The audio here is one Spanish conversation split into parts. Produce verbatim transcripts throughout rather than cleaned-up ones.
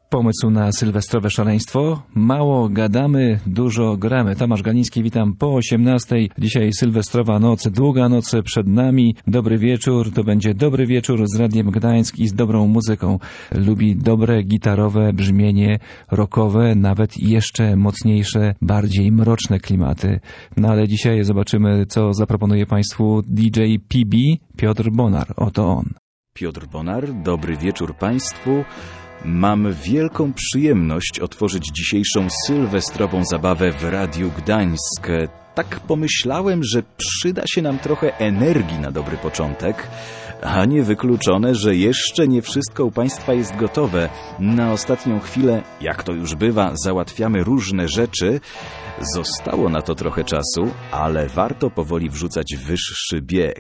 Pomysł na sylwestrowe szaleństwo? Mało gadamy, dużo gramy. Tomasz Galiński, witam po osiemnastej. Dzisiaj sylwestrowa noc, długa noc przed nami. Dobry wieczór, to będzie dobry wieczór z Radiem Gdańsk i z dobrą muzyką. Lubi dobre gitarowe brzmienie, rockowe, nawet jeszcze mocniejsze, bardziej mroczne klimaty. No ale dzisiaj zobaczymy, co zaproponuje Państwu D J P B, Piotr Bonar. Oto on. Piotr Bonar, dobry wieczór Państwu. Mam wielką przyjemność otworzyć dzisiejszą sylwestrową zabawę w Radiu Gdańsk. Tak pomyślałem, że przyda się nam trochę energii na dobry początek, a niewykluczone, że jeszcze nie wszystko u Państwa jest gotowe. Na ostatnią chwilę, jak to już bywa, załatwiamy różne rzeczy. Zostało na to trochę czasu, ale warto powoli wrzucać wyższy bieg.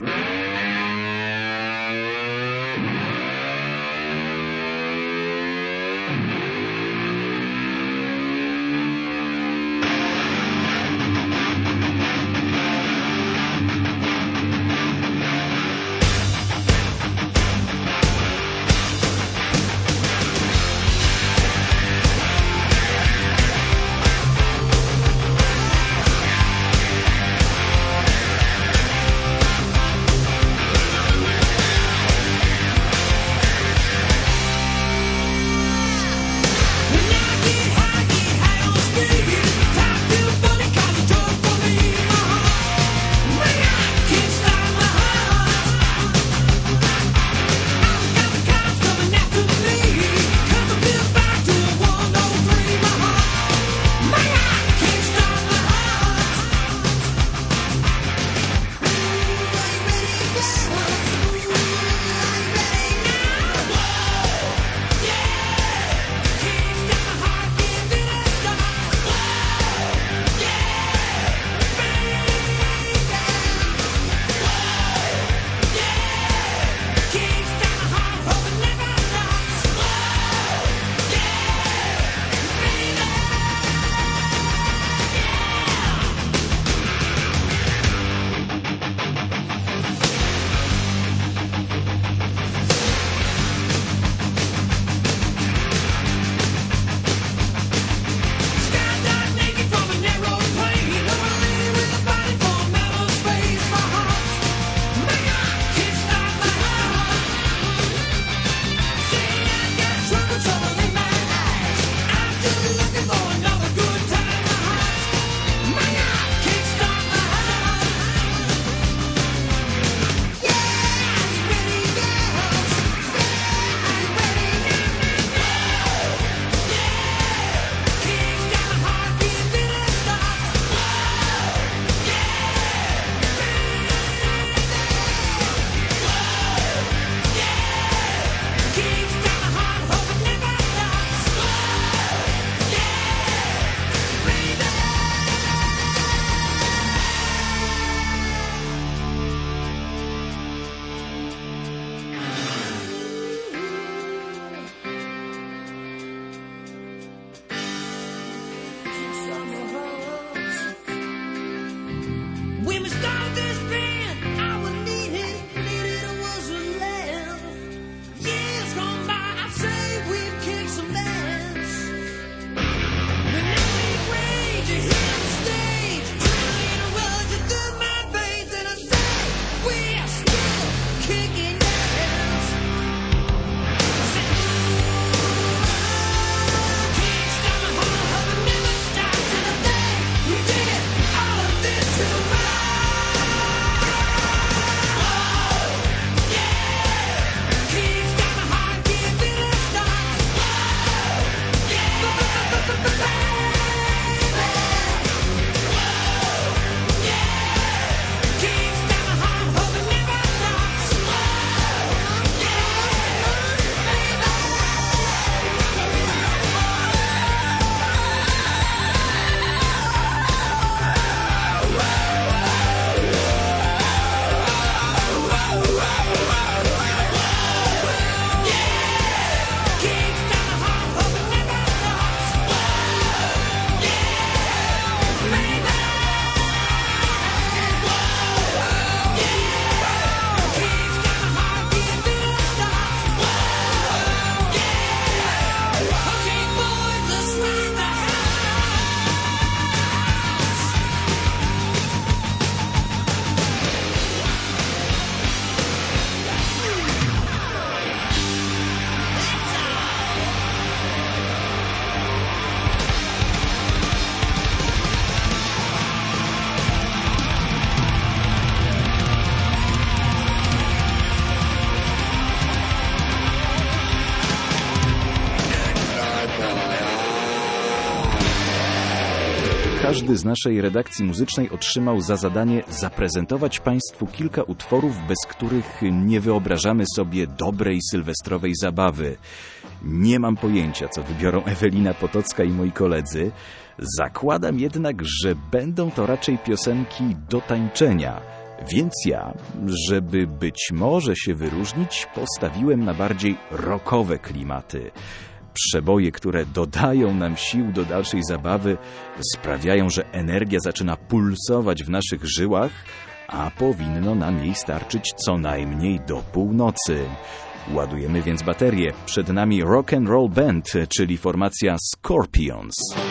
każdy z naszej redakcji muzycznej otrzymał za zadanie zaprezentować Państwu kilka utworów, bez których nie wyobrażamy sobie dobrej sylwestrowej zabawy. Nie mam pojęcia, co wybiorą Ewelina Potocka i moi koledzy. Zakładam jednak, że będą to raczej piosenki do tańczenia. Więc ja, żeby być może się wyróżnić, postawiłem na bardziej rockowe klimaty. Przeboje, które dodają nam sił do dalszej zabawy, sprawiają, że energia zaczyna pulsować w naszych żyłach, a powinno nam jej starczyć co najmniej do północy. Ładujemy więc baterię. Przed nami Rock and Roll Band, czyli formacja Scorpions.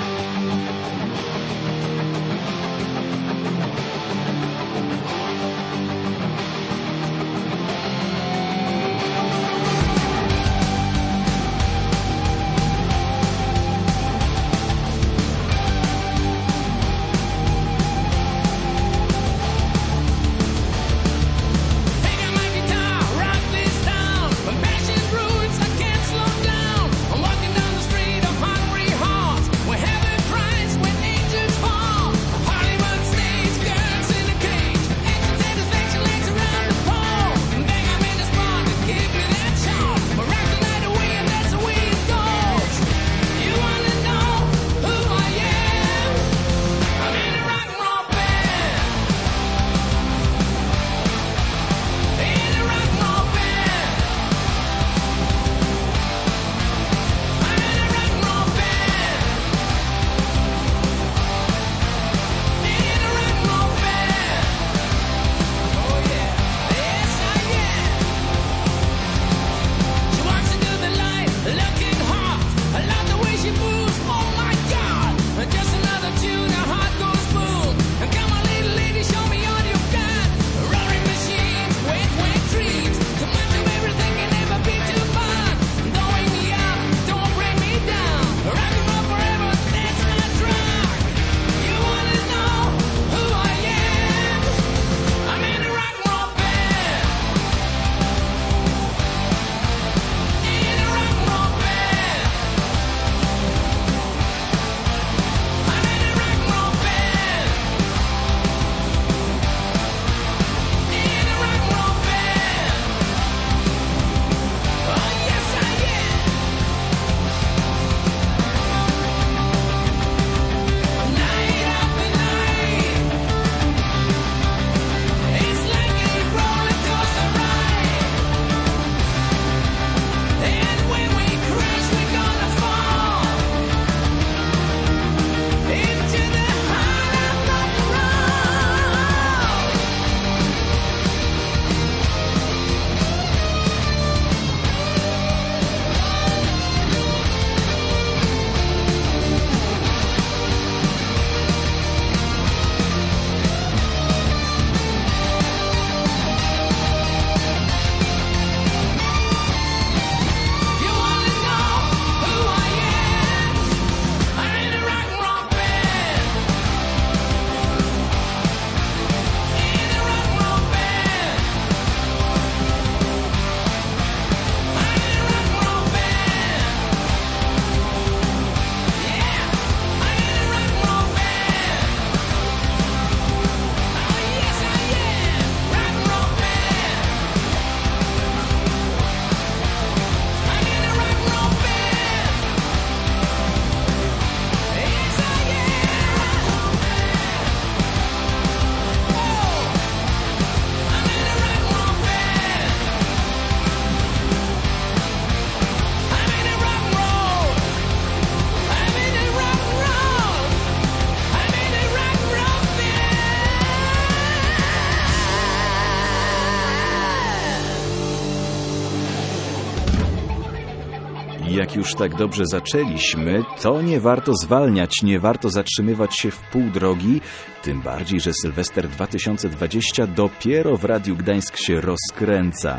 Jak już tak dobrze zaczęliśmy, to nie warto zwalniać, nie warto zatrzymywać się w pół drogi, tym bardziej, że Sylwester dwa tysiące dwudziesty dopiero w Radiu Gdańsk się rozkręca.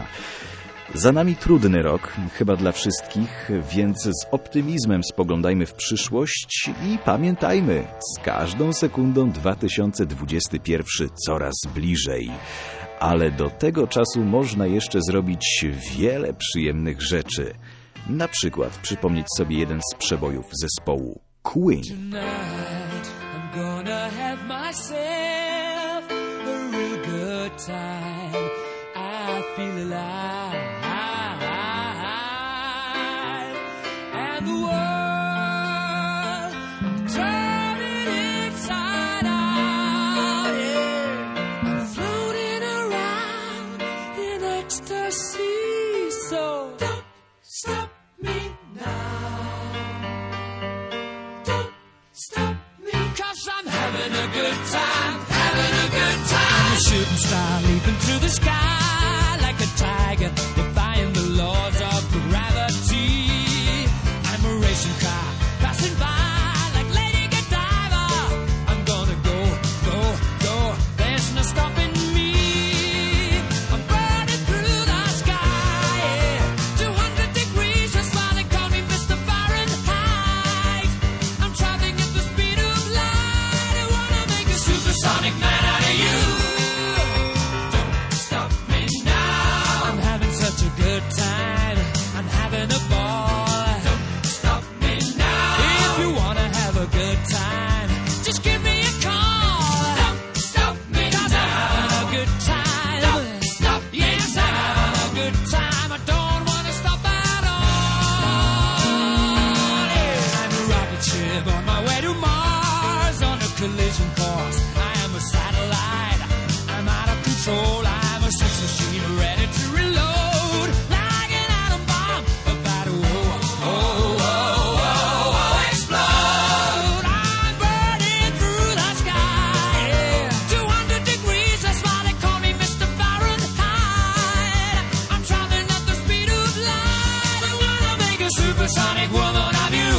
Za nami trudny rok, chyba dla wszystkich, więc z optymizmem spoglądajmy w przyszłość i pamiętajmy, z każdą sekundą dwa tysiące dwudziesty pierwszy coraz bliżej. Ale do tego czasu można jeszcze zrobić wiele przyjemnych rzeczy. Na przykład przypomnieć sobie jeden z przebojów zespołu Queen. wanna have myself a real good time. I feel alive, and the world I'm turning inside out. Yeah, I'm floating around in ecstasy. So don't stop me now. Don't stop me, 'cause I'm having a good time, having a good time. I'm a shooting star leaping through the sky like a tiger, defying the laws of gravity. I'm a racing car passing by like Lady Godiva. I'm gonna go, go, go. There's no stopping me. I'm burning through the sky, yeah. two hundred degrees, that's why they call me Mister Fahrenheit. I'm traveling at the speed of light. I wanna make a supersonic man out of you. Don't stop me now. I'm having such a good time. I'm having a ball. Don't stop me now. If you wanna have a good time, just give me a call. Don't stop me now. 'Cause I'm having a good time. Don't stop me now. Yes, I'm having a good time. I don't wanna stop at all. Yeah. I'm a rocket ship on my way to Mars on a collision course. I am a satellite. I'm out of control. I'm a sex machine ready to reload. Like an atom bomb about to oh, oh, oh, oh, oh, explode. I'm burning through the sky. Yeah. two hundred degrees, that's why they call me Mister Fahrenheit. I'm traveling at the speed of light. I wanna make a supersonic woman of you.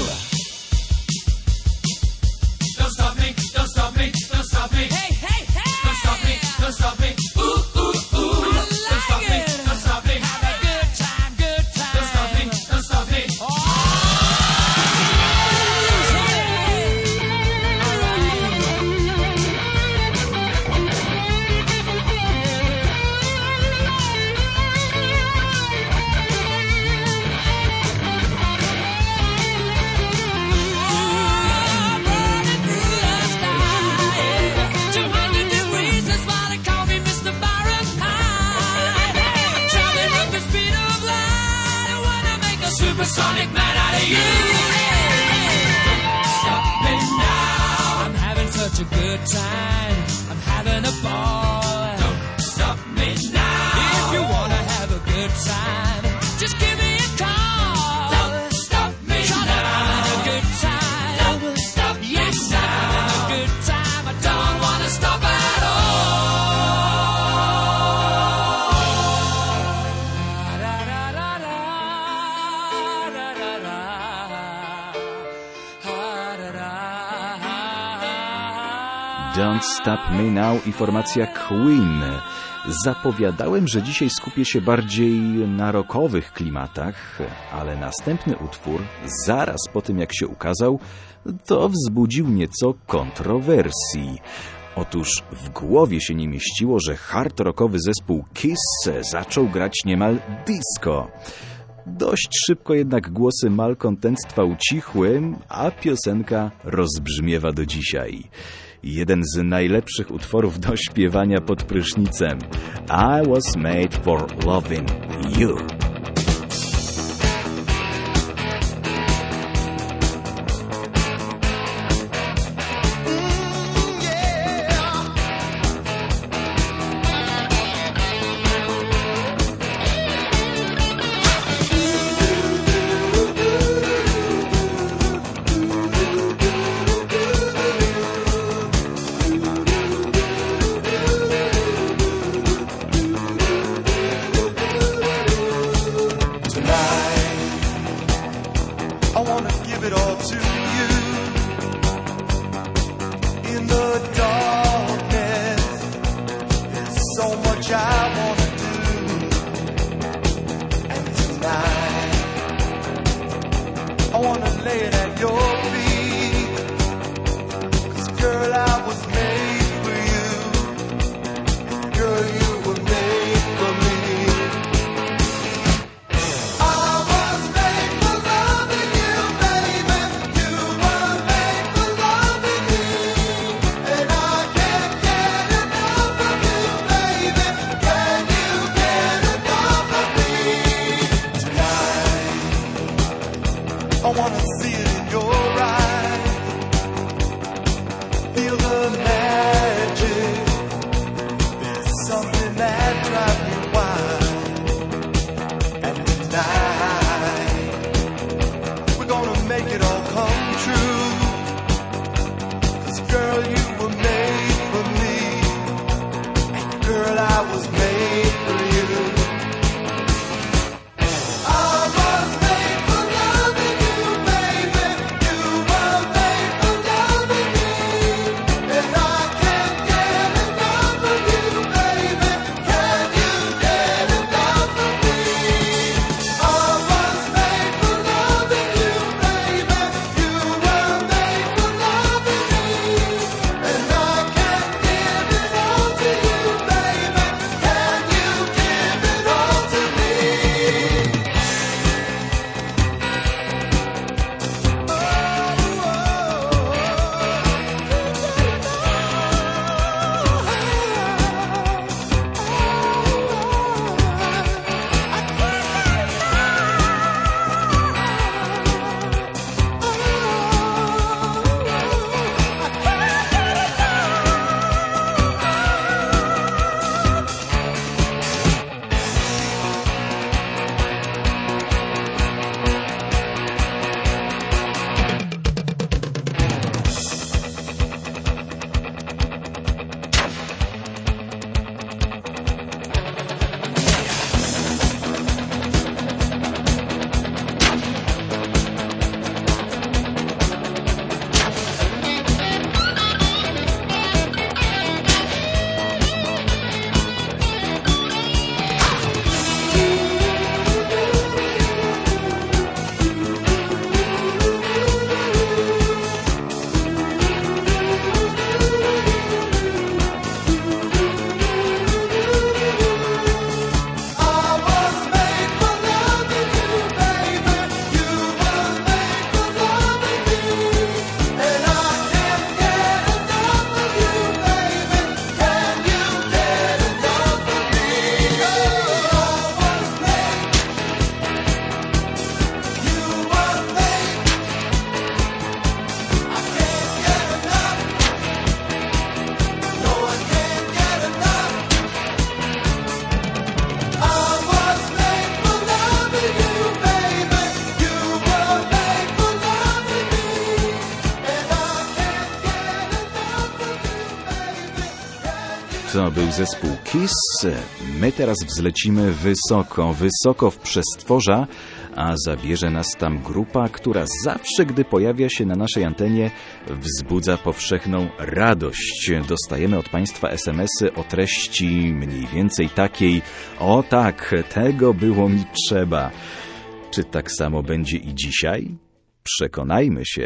Don't stop me, don't stop me, don't stop me. Hey, hey, hey. Don't stop me, don't stop me. Ooh, ooh, ooh. Don't stop me, don't stop me. Have a good time, good time. Don't stop me, don't stop me. Oh, I'm burning through the sky. two hundred degrees, that's why they call me Mister Fahrenheit. I'm traveling at the speed of light. I wanna make a supersonic man out of you. Don't stop me now. I'm having such a good time. I'm having a ball. Don't stop me now. If you wanna have a good time, just give me a call. Don't stop me now. I'm having a good time. Don't stop me yes, now. I'm having a good time. I don't wanna stop at all. Don't Stop Me Now i formacja Queen. Zapowiadałem, że dzisiaj skupię się bardziej na rockowych klimatach, ale następny utwór, zaraz po tym jak się ukazał, to wzbudził nieco kontrowersji. Otóż w głowie się nie mieściło, że hard rockowy zespół Kiss zaczął grać niemal disco. Dość szybko jednak głosy malkontentstwa ucichły, a piosenka rozbrzmiewa do dzisiaj. Jeden z najlepszych utworów do śpiewania pod prysznicem. I was made for loving you. Baby, you were made for loving me. To był zespół Kiss. My teraz wzlecimy wysoko, wysoko w przestworza, a zabierze nas tam grupa, która zawsze, gdy pojawia się na naszej antenie, wzbudza powszechną radość. Dostajemy od Państwa es em esy o treści mniej więcej takiej: o tak, tego było mi trzeba. Czy tak samo będzie i dzisiaj? Przekonajmy się.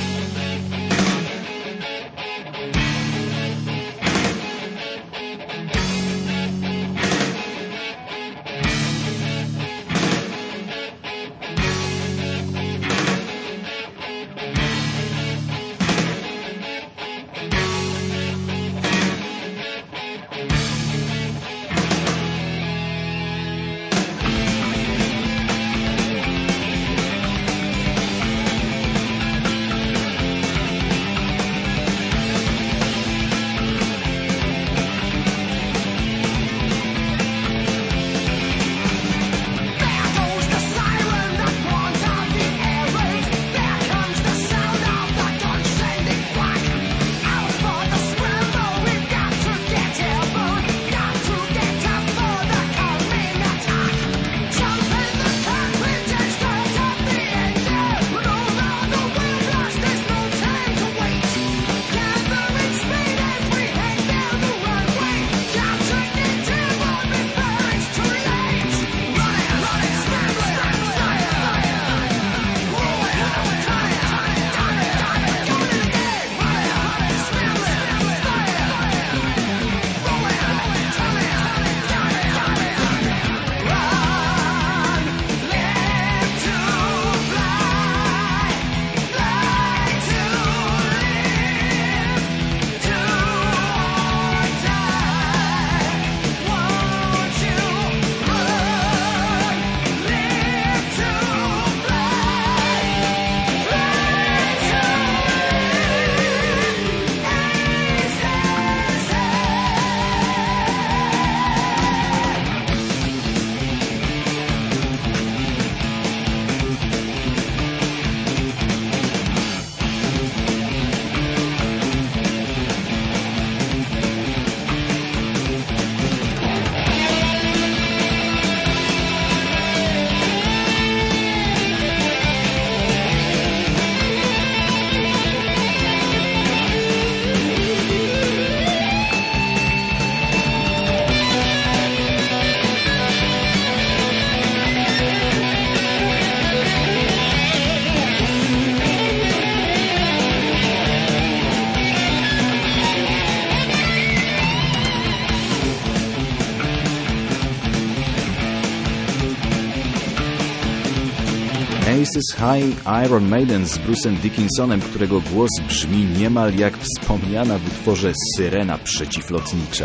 Aces High, Iron Maiden z Bruce'em Dickinsonem, którego głos brzmi niemal jak wspomniana w utworze Syrena przeciwlotnicza.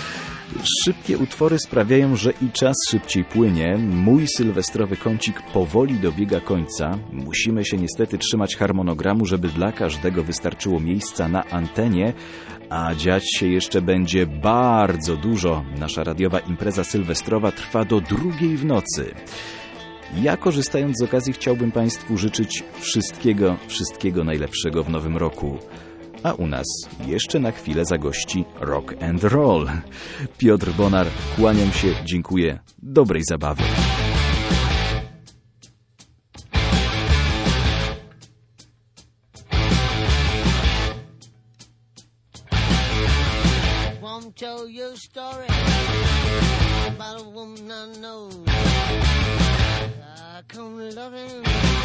Szybkie utwory sprawiają, że i czas szybciej płynie. Mój sylwestrowy kącik powoli dobiega końca. Musimy się niestety trzymać harmonogramu, żeby dla każdego wystarczyło miejsca na antenie, a dziać się jeszcze będzie bardzo dużo. Nasza radiowa impreza sylwestrowa trwa do drugiej w nocy. Ja, korzystając z okazji, chciałbym Państwu życzyć wszystkiego, wszystkiego najlepszego w nowym roku. A u nas jeszcze na chwilę zagości rock and roll. Piotr Bonar, kłaniam się, dziękuję, dobrej zabawy. Won't tell your story about a woman I know. I come loving,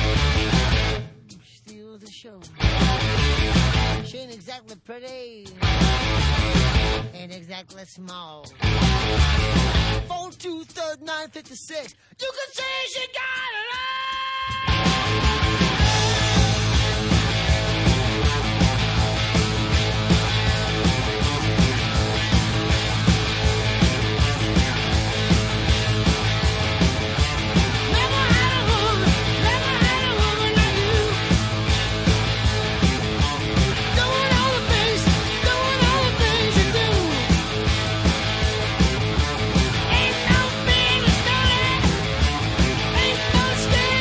steal the show. She ain't exactly pretty, ain't exactly small. Four, two, third, nine, fifty-six. You can say she got it all. Stay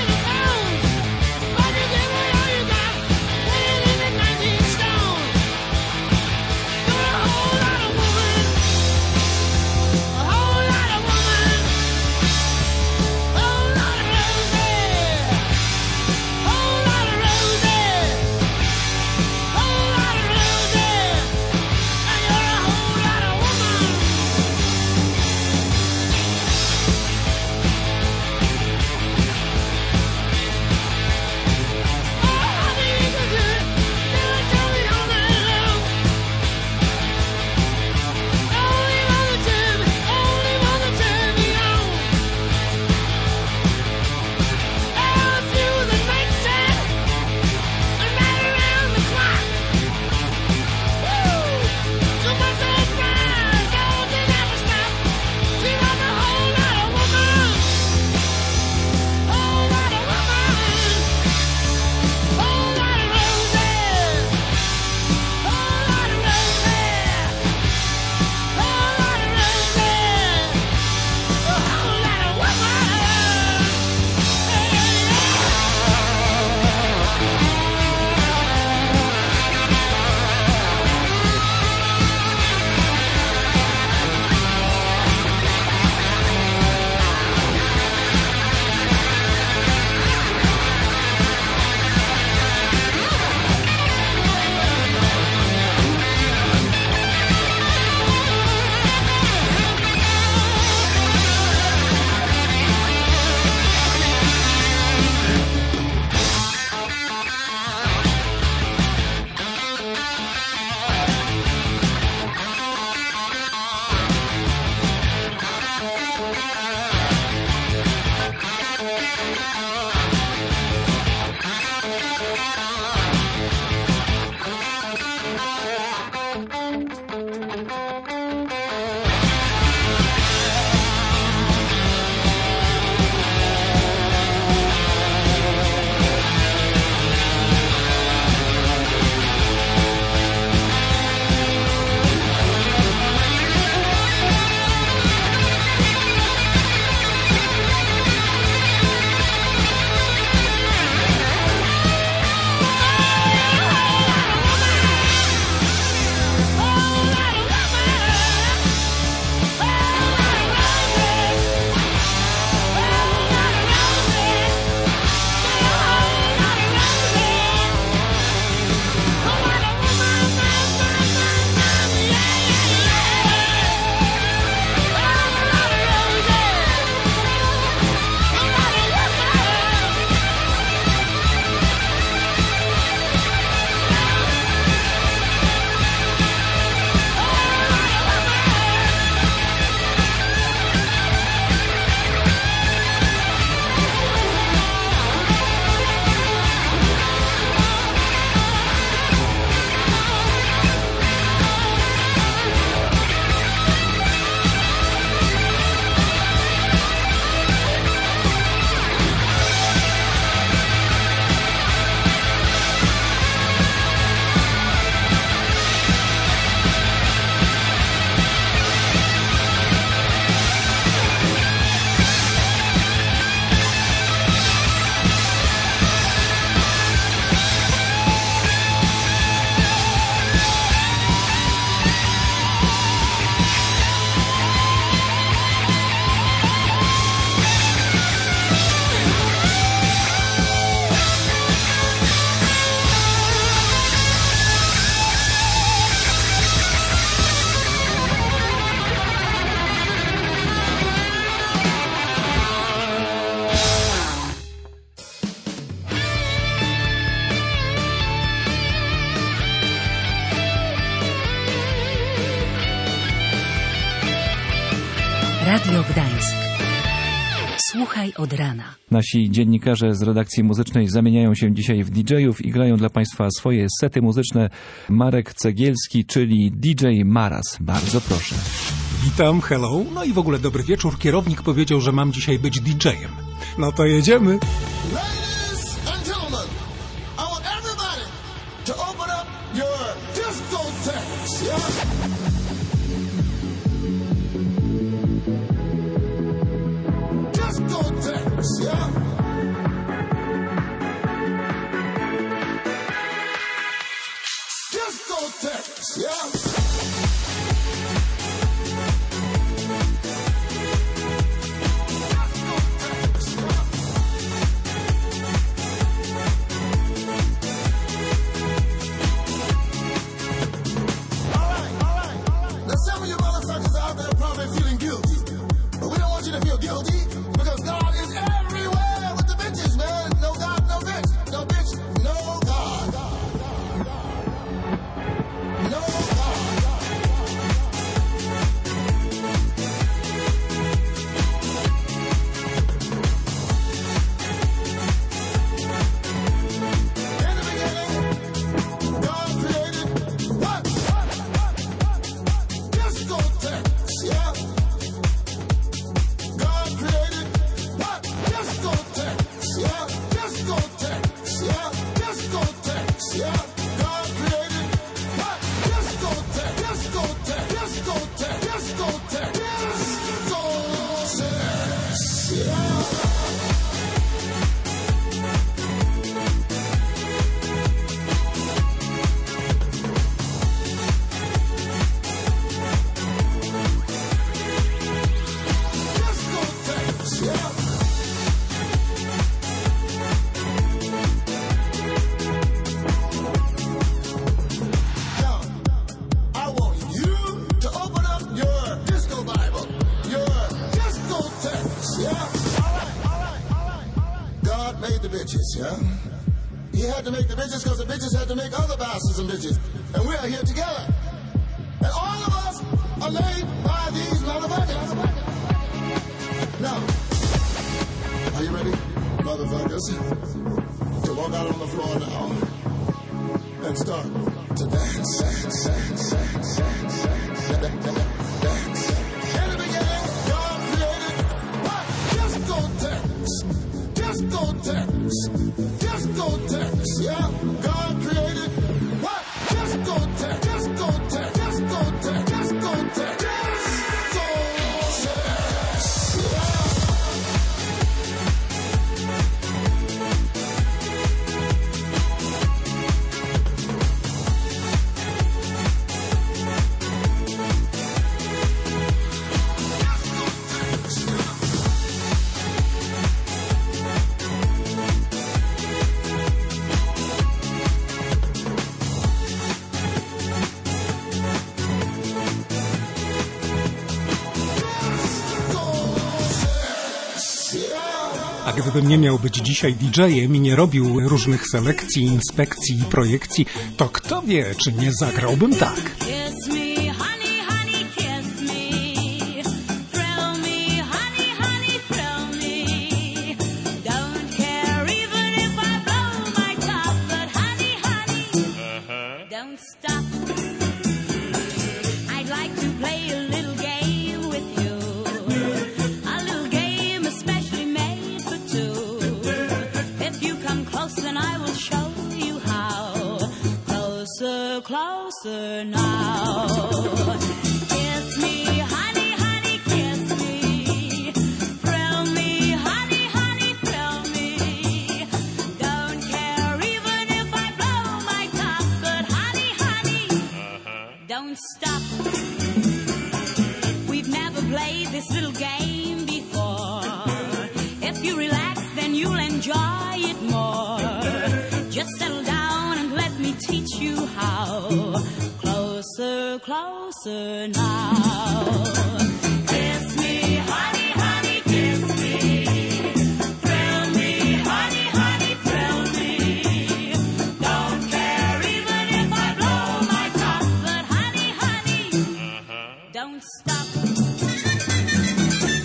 Radio Gdańsk. Słuchaj od rana. Nasi dziennikarze z redakcji muzycznej zamieniają się dzisiaj w didżejów i grają dla Państwa swoje sety muzyczne. Marek Cegielski, czyli D J Maras. Bardzo proszę. Witam, hello. No i w ogóle dobry wieczór. Kierownik powiedział, że mam dzisiaj być didżejem. No to jedziemy. Ladies and gentlemen, I want everybody to open up your discotheques, yeah? Discotheques, yeah? Discotheques, yeah? Yeah? He had to make the bitches because the bitches had to make other bastards and bitches. And we are here together. And all of us are made by these motherfuckers. Now, are you ready, motherfuckers, to walk out on the floor now and start to dance? dance, dance, dance, dance, dance, dance. In the beginning, God created what? Discotheques. Discotheques. Discotheques, yeah? God created what? Discotheque, discotheque, discotheque, discotheque, discotheques, yeah? A gdybym nie miał być dzisiaj didżejem i nie robił różnych selekcji, inspekcji i projekcji, to kto wie, czy nie zagrałbym tak. Closer now. Kiss me, honey, honey, kiss me. Thrill me, honey, honey, thrill me. Don't care even if I blow my top, but honey, honey, uh-huh. Don't stop. We've never played this little game before. If you relax, then you'll enjoy it more. Just settle down and let me teach you how. Closer, closer now. Kiss me, honey, honey, kiss me. Thrill me, honey, honey, thrill me. Don't care even if I blow my top, but honey, honey, uh-huh. Don't stop.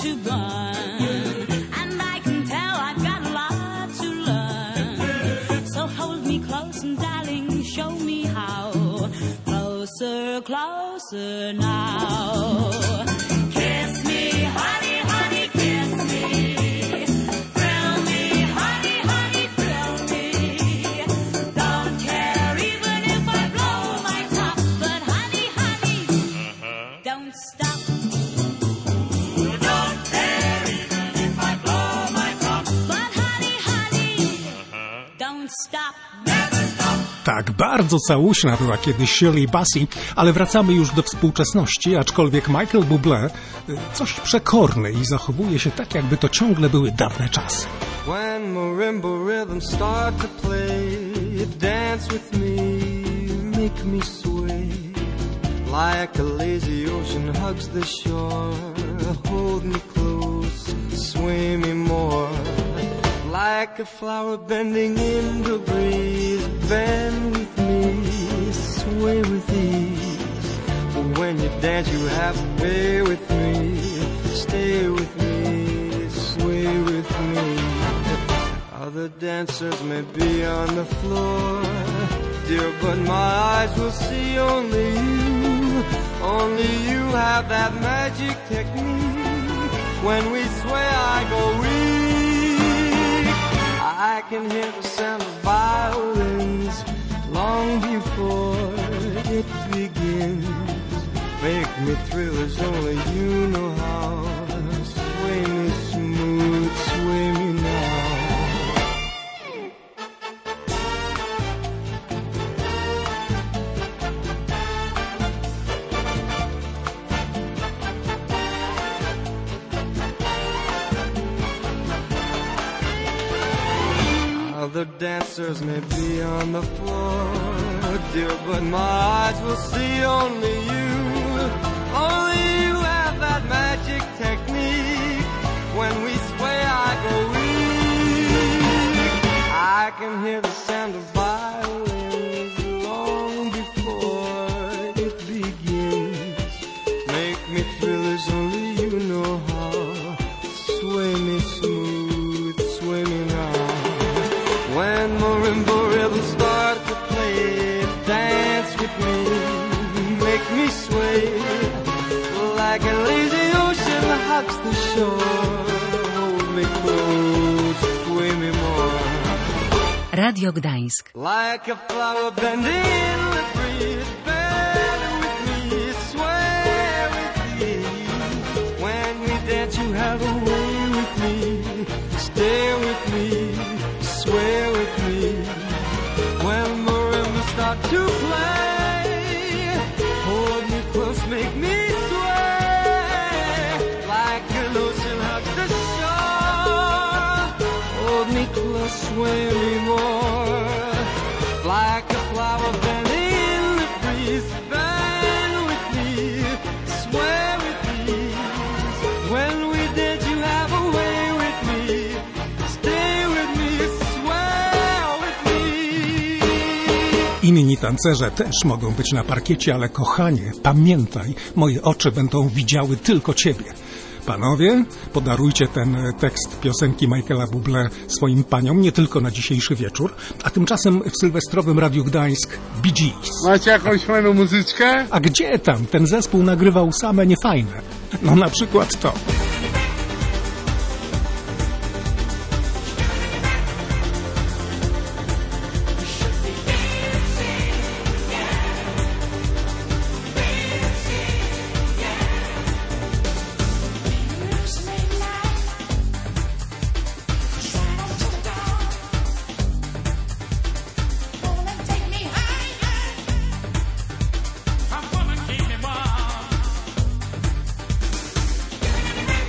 to burn, and I can tell I've got a lot to learn. So hold me close and darling, show me how. Closer, closer now. Kiss me, honey, honey, kiss me. Thrill me, honey, honey, thrill me. Don't care even if I blow my top, but honey, honey, uh-huh. Don't stop. Don't care even if I blow my top, but honey, honey, uh-huh. Don't stop. Tak, bardzo całuśna była kiedyś Shirley Bassey, ale wracamy już do współczesności, aczkolwiek Michael Bublé coś przekorny i zachowuje się tak, jakby to ciągle były dawne czasy. When marimba rhythms start to play, dance with me, make me sway, like a lazy ocean hugs the shore, hold me close, sway me more. Like a flower bending in the breeze, bend with me, sway with ease. But when you dance, you have to be with me, stay with me, sway with me. Other dancers may be on the floor, dear, but my eyes will see only you. Only you have that magic technique. When we sway, I go weak. I can hear the sound of violins long before it begins. Make me thrill as only you know how. Sway me smooth, sway me now. Other dancers may be on the floor, dear, but my eyes will see only you. Only you have that magic technique. When we sway, I go weak. I can hear the sound of violins long before it begins. Make me thrill as only you know how. Sway me smooth, sway me now. When marimba rhythms start to play, dance with me, make me sway, like a lazy ocean hugs the shore. Hold me close, sway me more. Radio Gdańsk. Like a flower bending in the breeze, bend with me, sway with me. When we dance, you have a way with me, stay with me, sway with me. When marimbas start to play, hold me close, make me sway, like an ocean hugs the shore. Hold me close, sway me more, like a flower bending in the breeze. Bend with me, sway with me. When we dance, you have a way with me, stay with me. Inni tancerze też mogą być na parkiecie, ale kochanie, pamiętaj, moje oczy będą widziały tylko ciebie. Panowie, podarujcie ten tekst piosenki Michaela Bublé swoim paniom, nie tylko na dzisiejszy wieczór, a tymczasem w sylwestrowym Radiu Gdańsk Bee Gees. Macie jakąś fajną muzyczkę? A gdzie tam? Ten zespół nagrywał same niefajne. No na przykład to. Come on and keep me warm.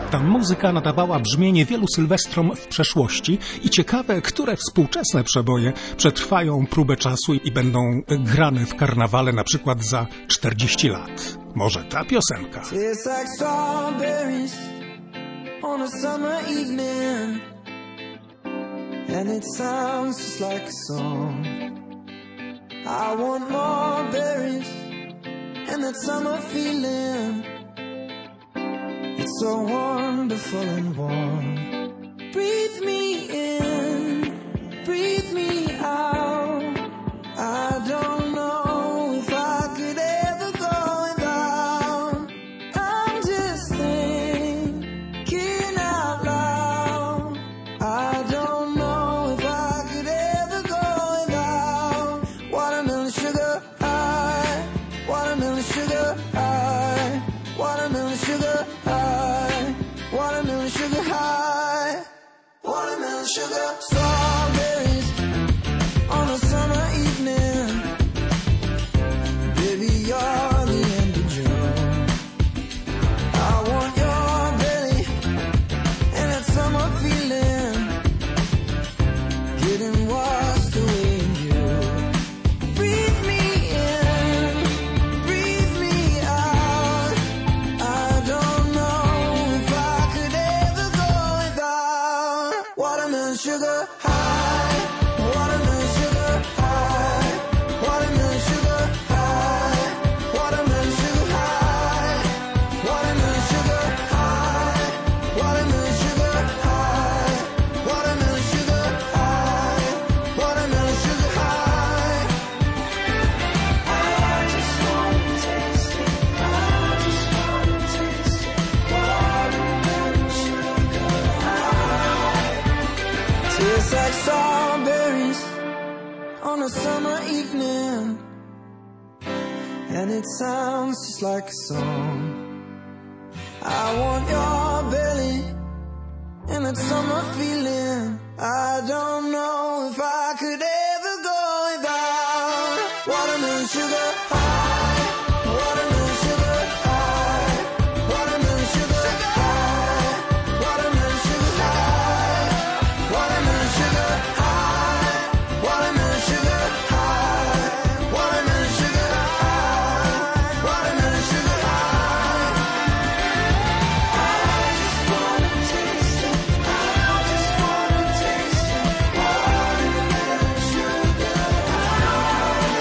Ta muzyka nadawała brzmienie wielu sylwestrom w przeszłości i ciekawe, które współczesne przeboje przetrwają próbę czasu i będą grane w karnawale na przykład za czterdzieści lat. Może ta piosenka. Tastes like strawberries on a summer evening, and it sounds just like a song. I want more berries and that summer feeling. It's so wonderful and warm. Breathe me in, breathe me out. I don't know if I could ever go without. I'm just thinking out loud. I don't know if I could ever go without watermelon sugar high, watermelon sugar high, watermelon sugar high, watermelon sugar high, watermelon sugar. Strawberries on a summer evening. Baby, you're the end of June. I want your belly and that summer feeling, getting washed away in you. Breathe me in, breathe me out. I don't know if I could ever go without watermelon sugar high, watermelon sugar high, watermelon sugar high, watermelon sugar high, watermelon sugar high, watermelon sugar high, watermelon sugar high, watermelon sugar high. I just wanna taste it, I just wanna taste it, watermelon sugar high. Tastes like strawberries on a summer evening, and it sounds just like a song. I want your belly and that summer feeling. I don't know if I could ever go without watermelon sugar high, watermelon sugar high, watermelon sugar high, watermelon sugar high, watermelon sugar high, watermelon sugar high, watermelon sugar high, watermelon sugar high. I just wanna taste it, I just wanna taste it, watermelon sugar high.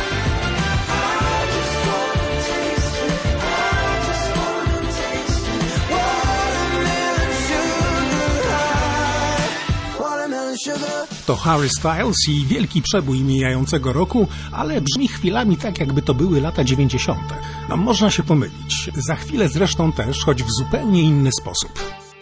I just wanna taste it, I just wanna taste it, watermelon sugar high, watermelon sugar. To Harry Styles i wielki przebój mijającego roku, ale brzmi chwilami tak, jakby to były lata dziewięćdziesiąte. No można się pomylić. Za chwilę zresztą też, choć w zupełnie inny sposób.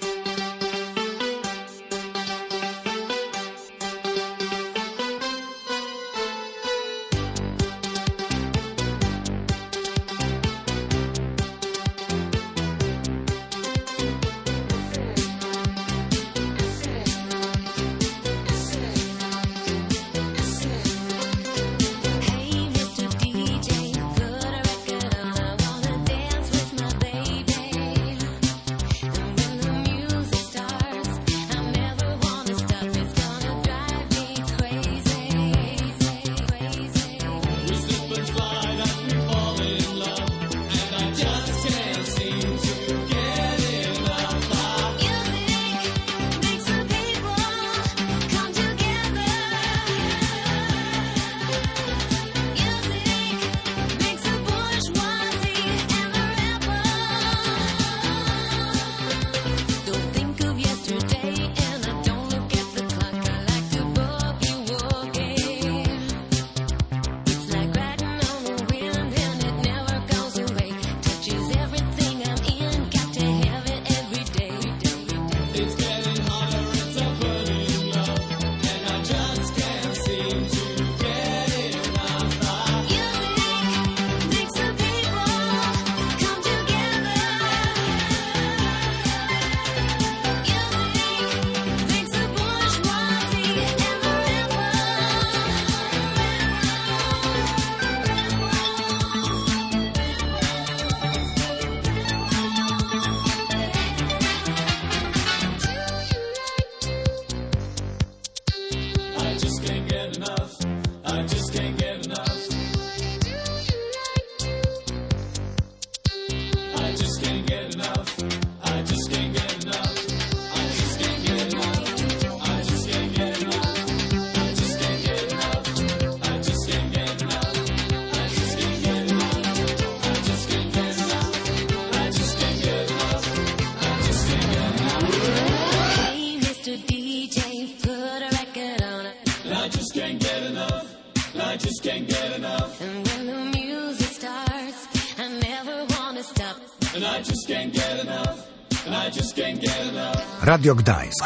Hey, mister D J, put a record on. I wanna dance with my baby. And when the Radio Gdańsk.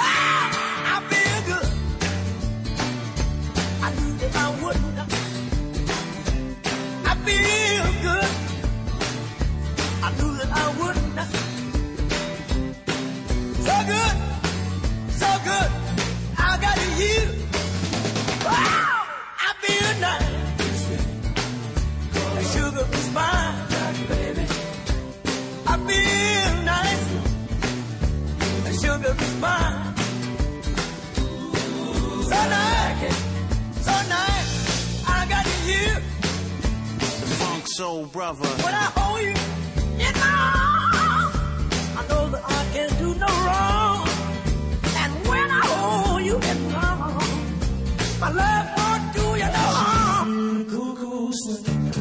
Soul brother. When I hold you in my arms, I know that I can do no wrong. And when I hold you in my arms, my love won't do you no harm. Cuckoo swing.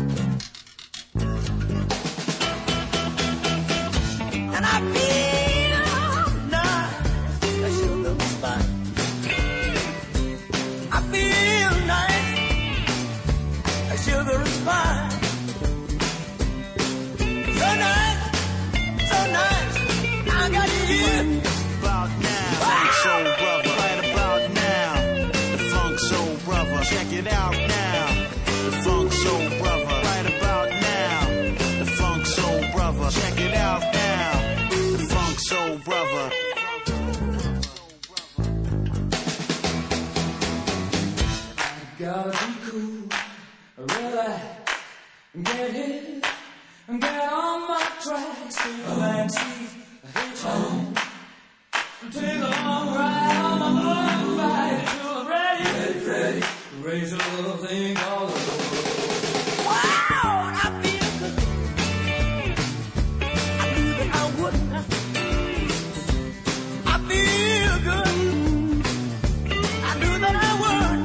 And I feel nice, a sugar spice. I feel nice, a sugar spice. So nice, so nice, I got you. About now, funk soul brother. Right about now, the funk soul brother. Check it out now, the funk soul brother. Right about now, the funk soul brother. Check it out now, the funk soul brother. Gotta be cool, relax, get hit. Get on my tracks to the backseat, hitchhike. Take a long ride on my motorbike till I'm ready, ready, ready. Raise a little thing called a Wow, I feel good. I knew that I wouldn't. I feel good. I knew that I would.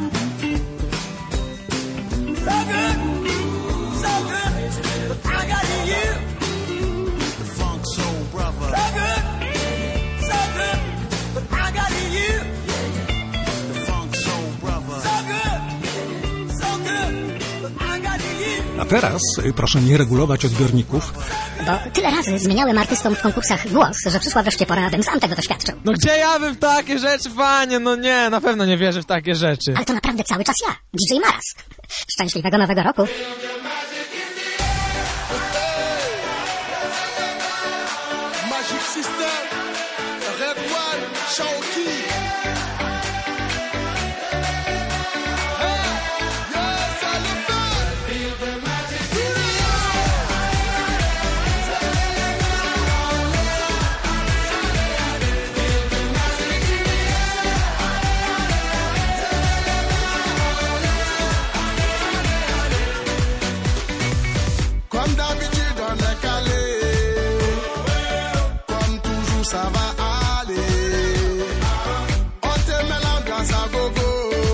So good, so good. I got you. The funk soul brother. So good, so good. But I got you. The funk soul brother. So good, so good. But I got you. A teraz y, proszę nie regulować odbiorników. Bo tyle razy zmieniałem artystom w konkursach głos, że przyszła wreszcie pora, abym sam tego doświadczył. No gdzie ja bym w takie rzeczy, panie? No nie, na pewno nie wierzę w takie rzeczy. Ale to naprawdę cały czas ja, D J Maras. Szczęśliwego nowego roku. Magic System, Red One, Shawty. Hey, yes, I love that. Feel the magic. Comme d'habitude, on est calé. Comme toujours, ça va aller. On te met l'ambiance à gogo.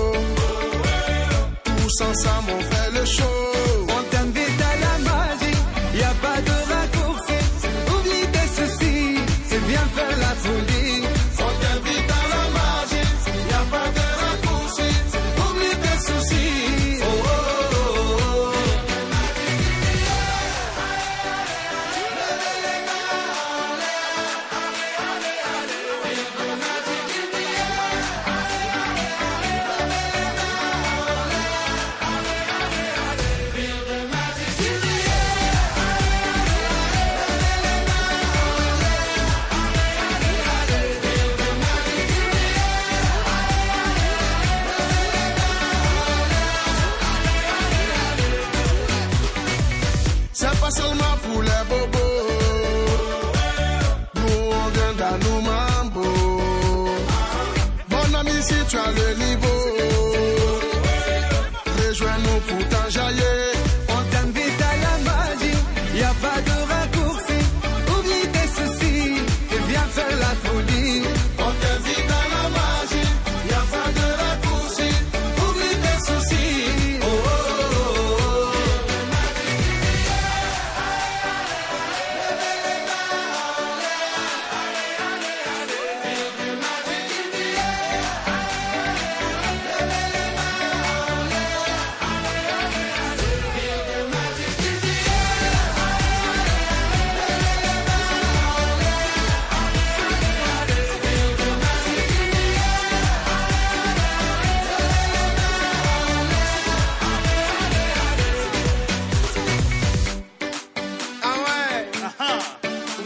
Tous ensemble, on fait le show. On t'invite à la magie, y a pas de raccourci. Oublie tes soucis, c'est bien faire la folie. On t'invite à la magie, y a pas de raccourci. Oublie tes soucis. Oh, oh, oh, oh. C'est pas seulement pour les bobos. Nous on vient dans nos mambo. Mon ami, si tu as le niveau, rejoins-nous pour t'enjailler. On t'invite à la magie, y a pas de raccourci. Oublie tes soucis et viens faire la folie. On t'invite à la magie, y a pas de raccourci. Oublie tes soucis. Oh, oh, oh, oh.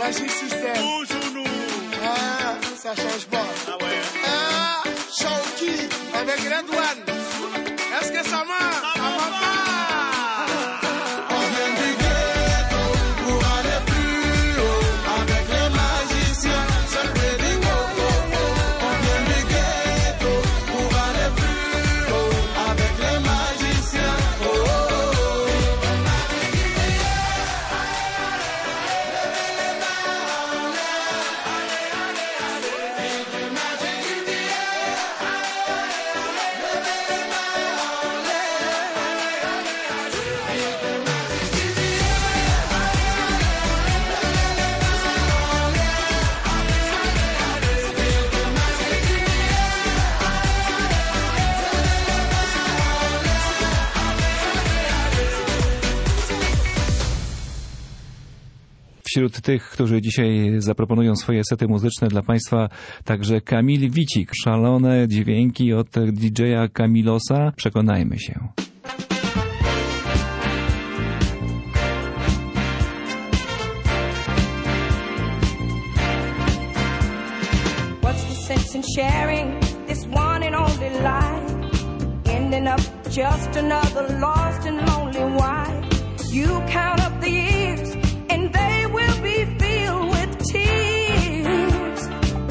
Magic System. Toujours nous. Ah, ça change pas. Ah ouais. Ah, Shawky avec Red One. Est-ce que ça marche? Ça va pas. On vient du ghetto pour aller plus haut avec les magiciens. C'est Freddy Coco. On vient du ghetto pour aller plus haut avec les magiciens. Oh, oh, oh. Wśród tych, którzy dzisiaj zaproponują swoje sety muzyczne dla Państwa, także Kamil Wicik. Szalone dźwięki od D J a Kamilosa. Przekonajmy się. What's the sense in sharing this one and only life? Ending up just another lost and lonely wife. You count up the years and they will be filled with tears.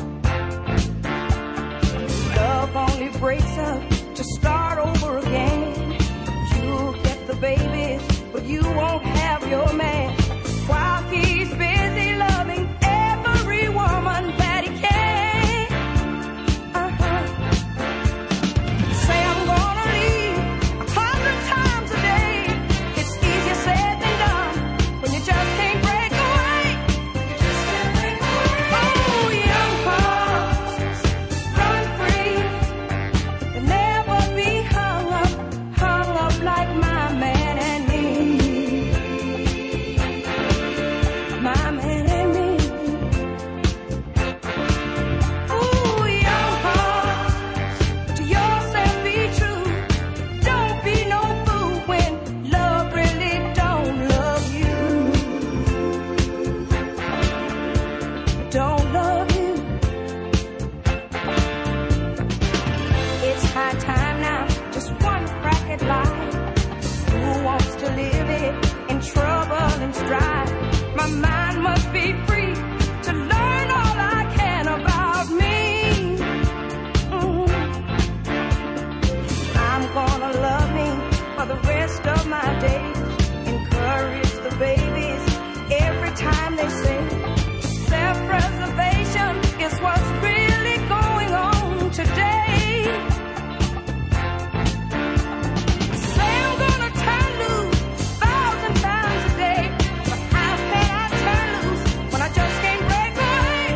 Love only breaks up to start over again. You'll get the babies, but you won't have your man. While he's busy loving every woman that he can. Uh-huh. Say I'm gonna leave a hundred times a day. It's easier said than done when you just can't break away. Oh, young hearts, run free. You'll never be hung up, hung up like my man and me. My man and me. Ooh, young hearts, to yourself be true. Don't be no fool when love really don't love you. Don't love you. It's high time now, just one crack at life. Who wants to live it in trouble and strife? My mind must be free to learn all I can about me. Mhm. I'm gonna love me for the rest of my days. Encourage the babies every time they sing. Self-preservation is what's really going on today. Say I'm gonna turn loose a thousand times a day, but how can I turn loose when I just can't break away?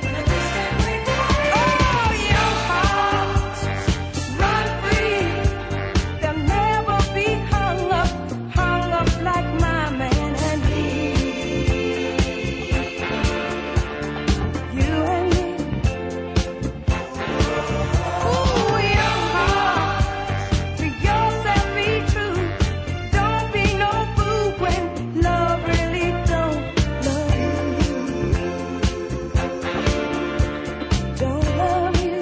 Oh, young hearts, run free. They'll never be hung up, hung up like my man and me. You and me. Ooh, young hearts, to yourself be true. Don't be no fool when love really don't love you. Don't love you.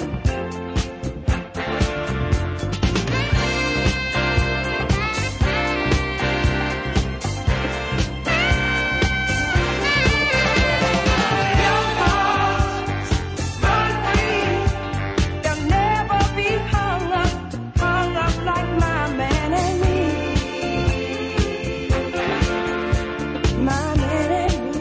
Young hearts, run free. They'll never be hung up, hung up like my man and me. My man and me.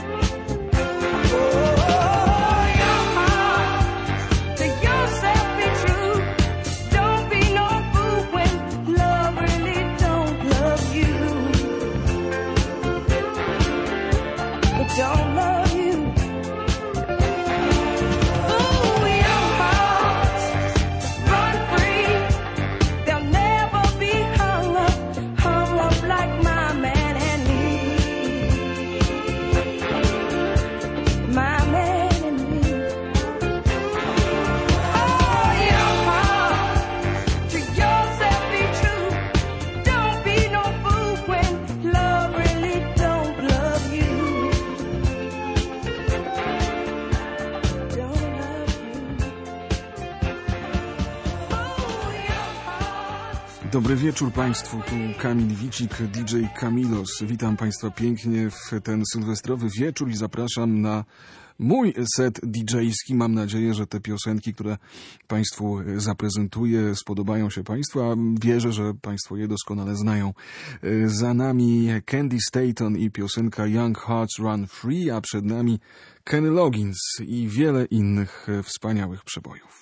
Oh, young hearts, to yourself be true. Don't be no fool when love really don't love you. But don't love you. Ooh, young hearts, run free. They'll never be hung up, hung up like my man and me. My man and me. Oh, young hearts, to yourself be true. Don't be no fool when love really don't love you. Dobry wieczór Państwu, tu Kamil Wicik, D J Kamilos. Witam Państwa pięknie w ten sylwestrowy wieczór i zapraszam na mój set didżejski. Mam nadzieję, że te piosenki, które Państwu zaprezentuję, spodobają się Państwu, a wierzę, że Państwo je doskonale znają. Za nami Candy Staton i piosenka Young Hearts Run Free, a przed nami Kenny Loggins i wiele innych wspaniałych przebojów.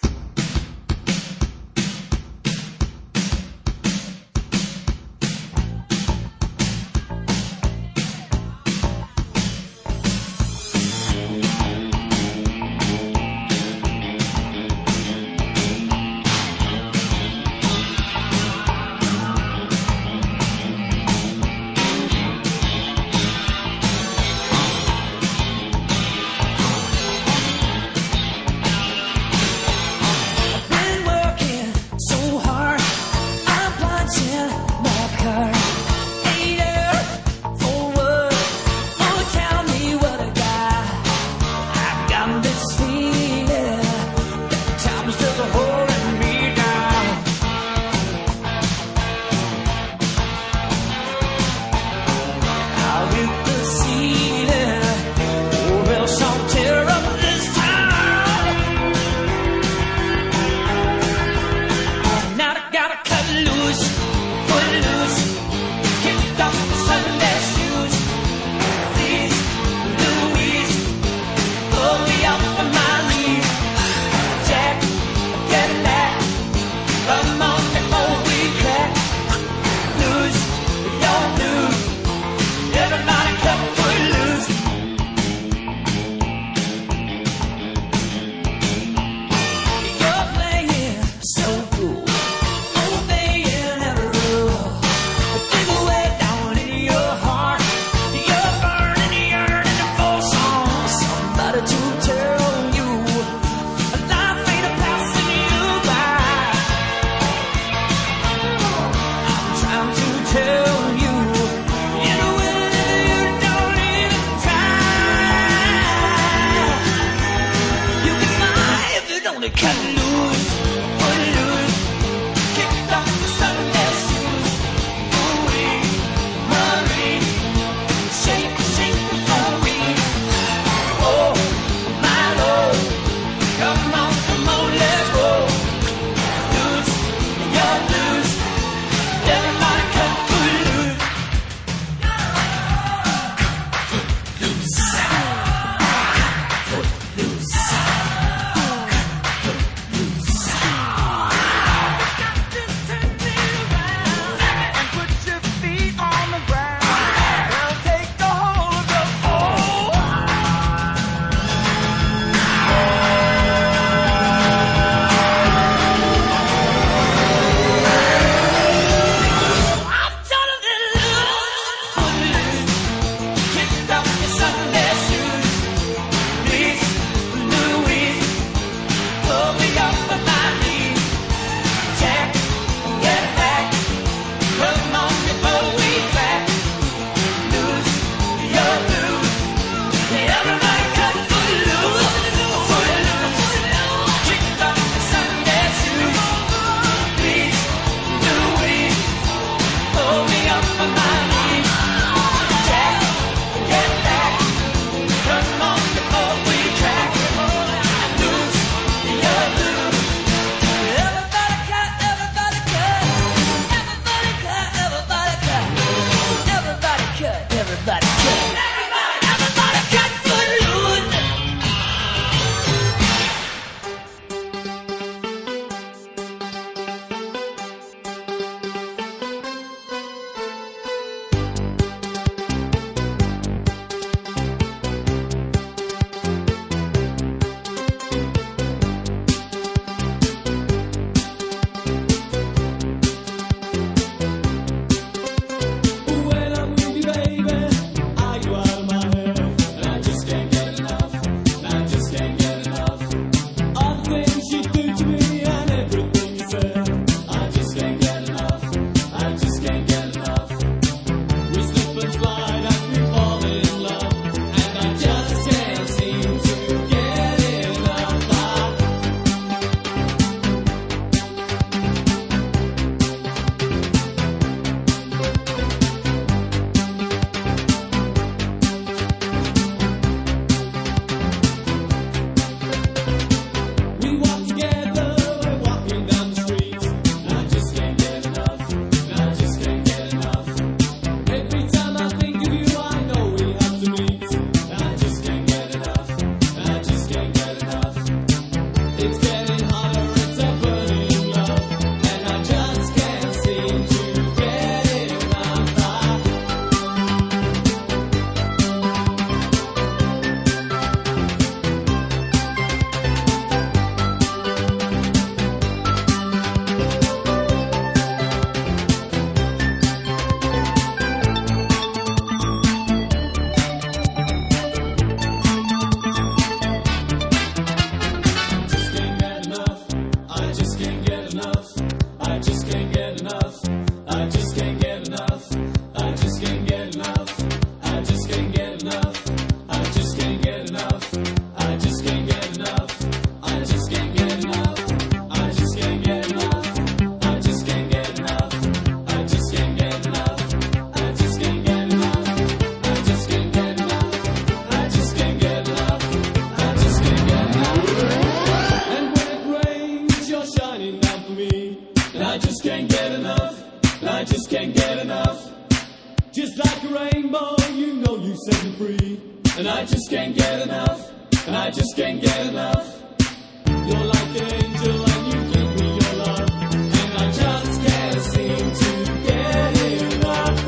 set me free. And I just can't get enough, and I just can't get enough. You're like an angel and you give me your love, and I just can't seem to get enough.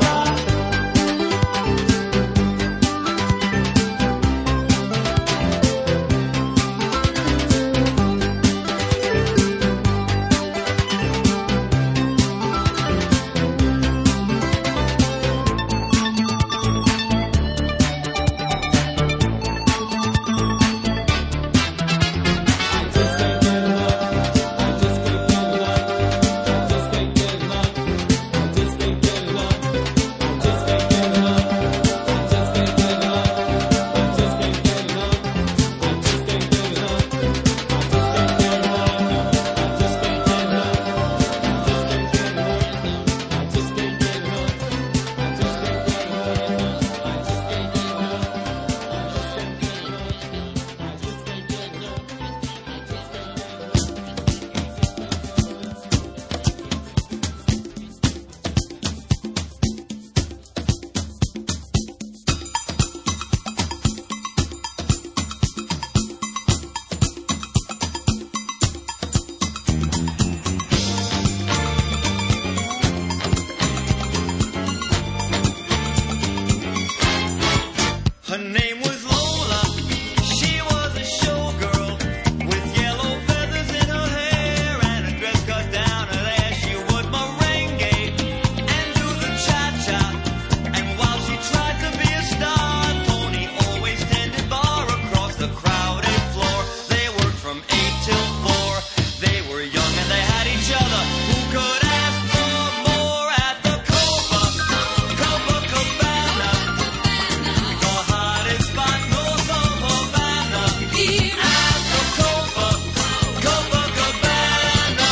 Her name was Lola. She was a showgirl with yellow feathers in her hair and a dress cut down her there. She would merengue and do the cha-cha. And while she tried to be a star, Tony always tended bar across the crowded floor. They worked from eight till four. They were young and they had each other. Who could ask for more at the Copa, Copa Cabana? The hottest spot north of Havana. At the Copa, Copa Cabana.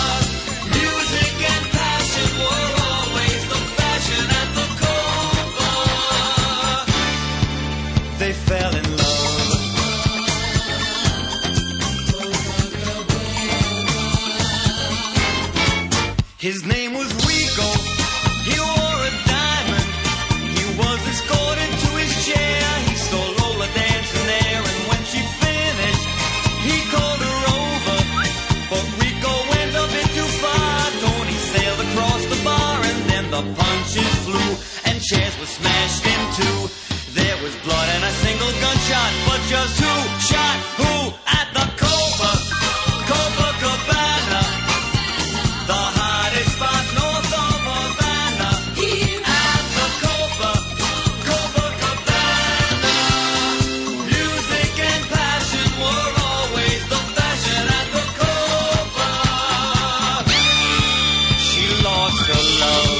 Music and passion were always the fashion at the Copa. They fell in love. His name was Rico. He wore a diamond. He was escorted to his chair. He saw Lola dancing there, and when she finished, he called her over. But Rico went a bit too far. Tony sailed across the bar, and then the punches flew, and chairs were smashed in two. There was blood and a single gunshot, but just who shot who at the Copa, Copa Cabana? The hottest spot north of Havana. At the Copa, Copa Cabana. Music and passion were always the fashion at the Copa. She lost her love.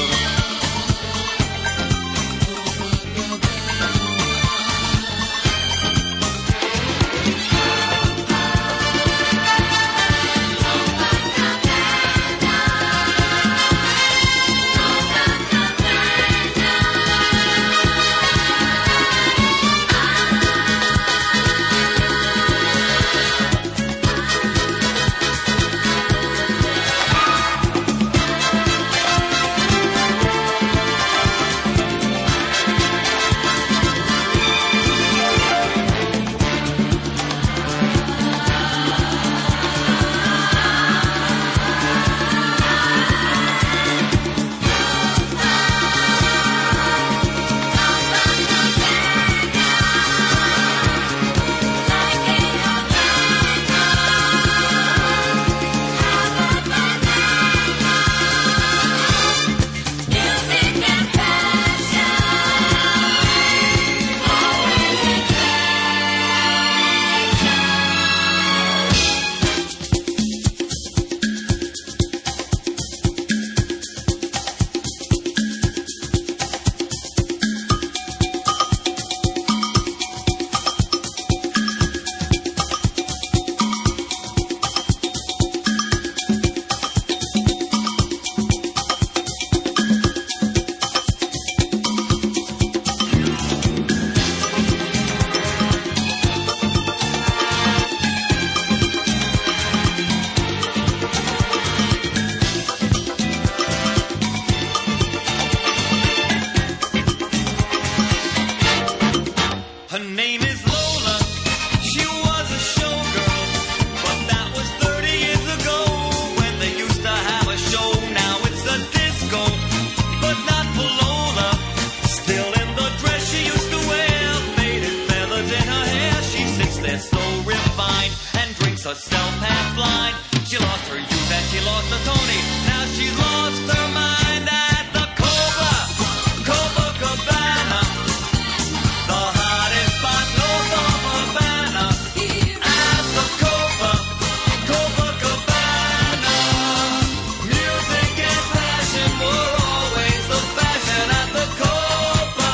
is so refined and drinks herself half blind. She lost her youth and she lost her Tony. Now she's lost her mind at the Copa, Copacabana. The hottest spot north of Havana. At the Copa, Copacabana. Music and passion were always the fashion at the Copa.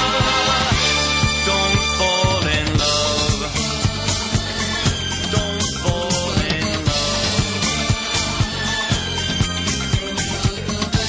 Don't fall in love. Don't fall in love.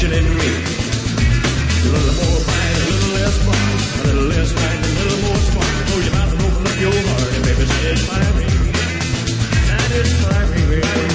satisfaction in me. A little more fight, a little less fun. A little less fight, a little more spark. Close your mouth and open up your heart and baby satisfy me. Satisfy me, baby.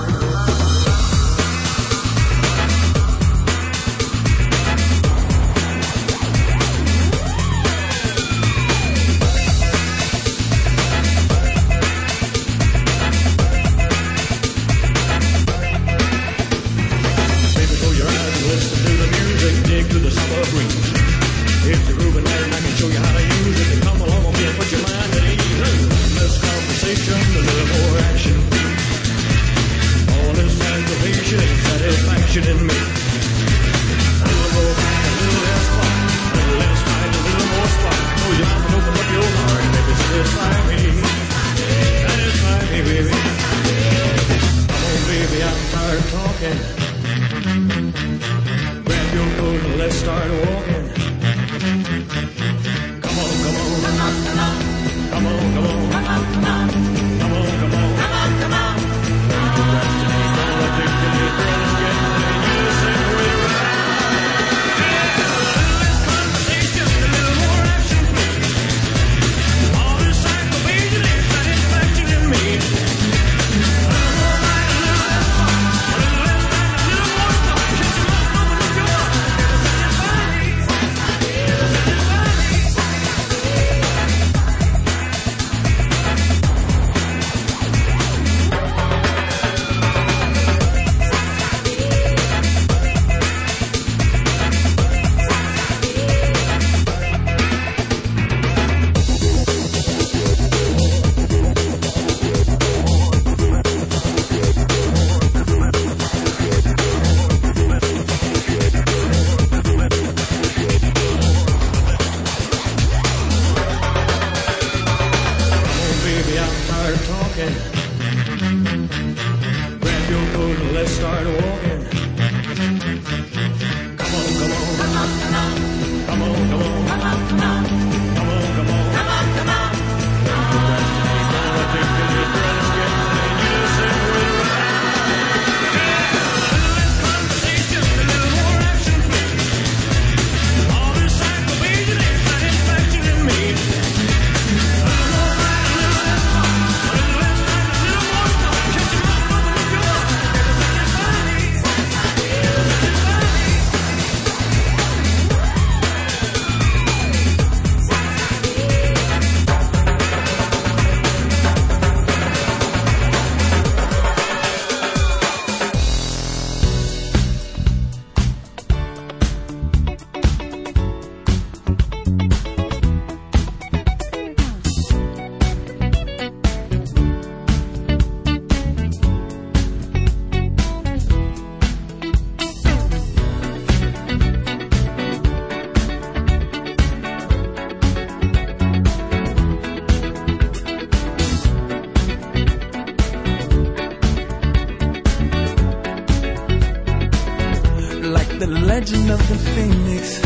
The legend of the phoenix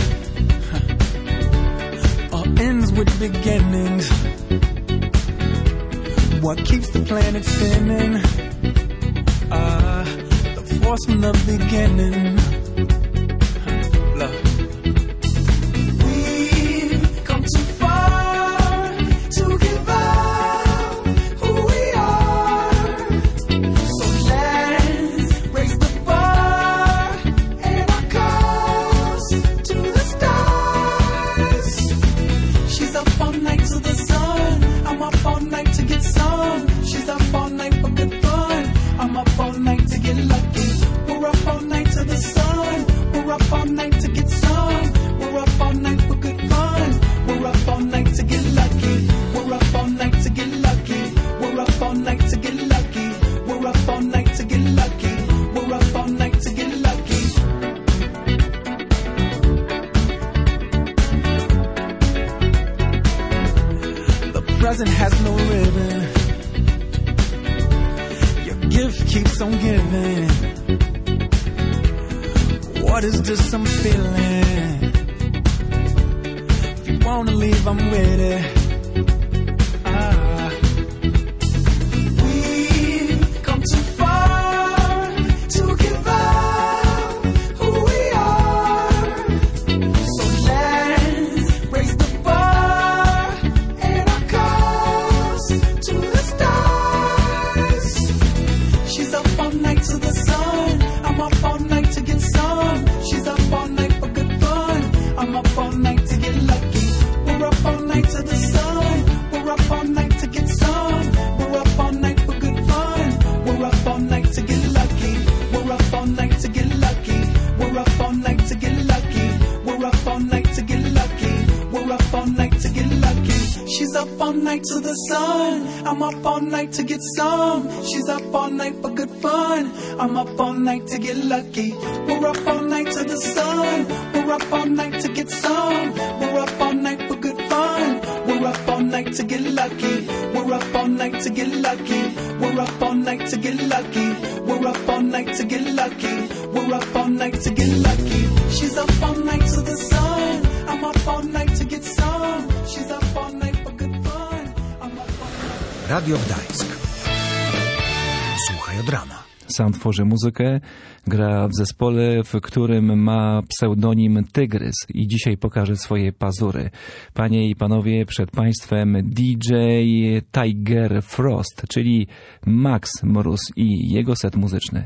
huh, all ends with beginnings. What keeps the planet spinning? Ah, uh, the force from the beginning. Huh, love. We've come too far to give up who we are. So let's raise the bar and our cause to the stars. She's up all night to the sun. I'm up all night to get some. She's up all night for good fun. I'm up all night to get lucky. We're up all night to the sun. We're up all night to get some. We're up all night for good fun. We're up all night to get lucky. We're up all night to get lucky. We're up all night to get lucky. We're up all night to get lucky. We're up all night to get lucky. The present has no ribbon. Gift keeps on giving. What is this I'm feeling? If you wanna leave, I'm with it. Ah. We've come too far to give up who we are. night to the sun. I'm up all night to get some. She's up all night for good fun. I'm up all night to get lucky. We're up all night to the sun. We're up all night to get some. We're up all night for good fun. We're up all night to get lucky. We're up all night to get lucky. We're up all night to get lucky. We're up all night to get lucky. We're up all night to get lucky. She's up all night to the sun. I'm up all night to get some. She's up all night for good fun. I'm up all night. Radio Gdańsk. Słuchaj od rana. Sam tworzy muzykę, gra w zespole, w którym ma pseudonim Tygrys i dzisiaj pokaże swoje pazury. Panie i panowie, przed państwem D J Tiger Frost, czyli Max Mróz i jego set muzyczny.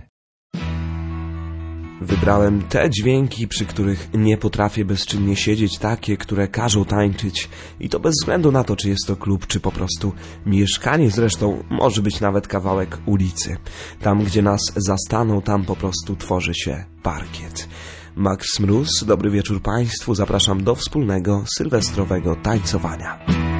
Wybrałem te dźwięki, przy których nie potrafię bezczynnie siedzieć, takie, które każą tańczyć i to bez względu na to, czy jest to klub, czy po prostu mieszkanie, zresztą może być nawet kawałek ulicy. Tam, gdzie nas zastaną, tam po prostu tworzy się parkiet. Max Mróz, dobry wieczór państwu, zapraszam do wspólnego sylwestrowego tańcowania.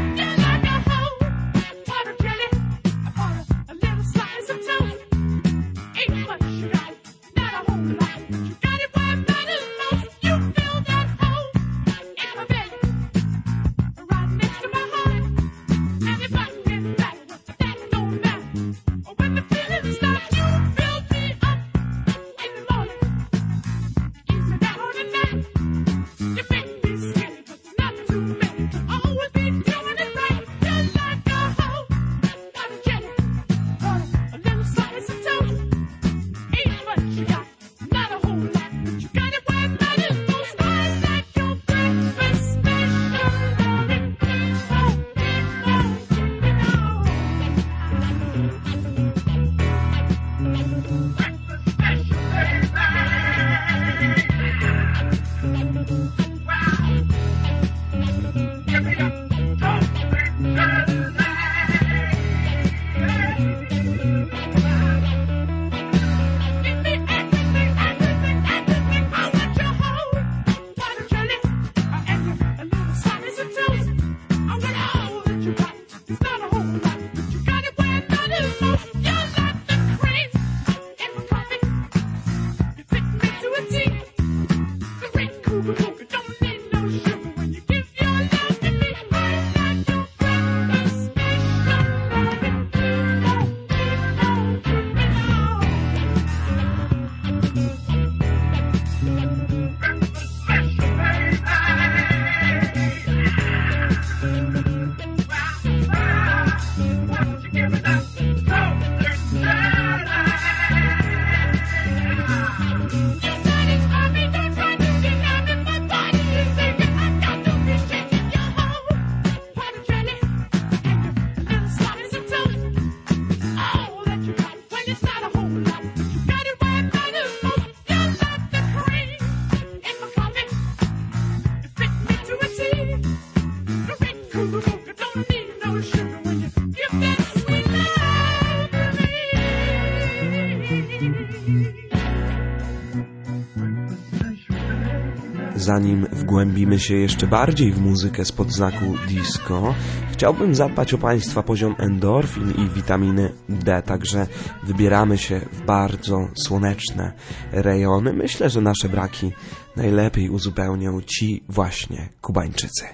Zanim wgłębimy się jeszcze bardziej w muzykę spod znaku disco, chciałbym zadbać o Państwa poziom endorfin i witaminy D, także wybieramy się w bardzo słoneczne rejony. Myślę, że nasze braki najlepiej uzupełnią ci właśnie Kubańczycy.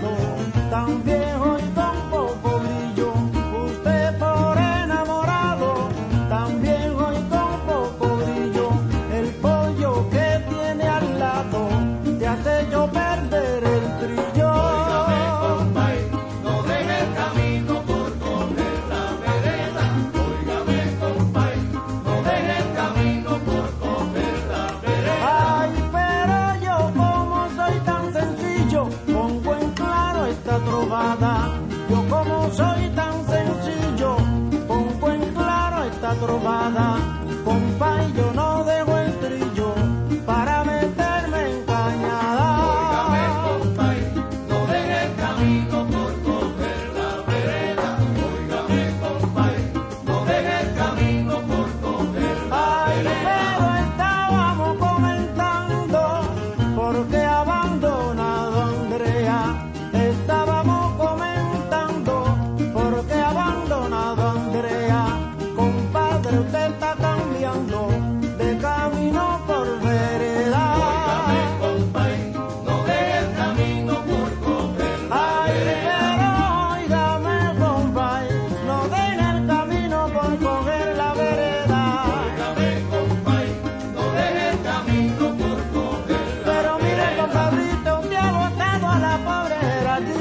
Tan viejo y tan poco brillo, usted por enamorado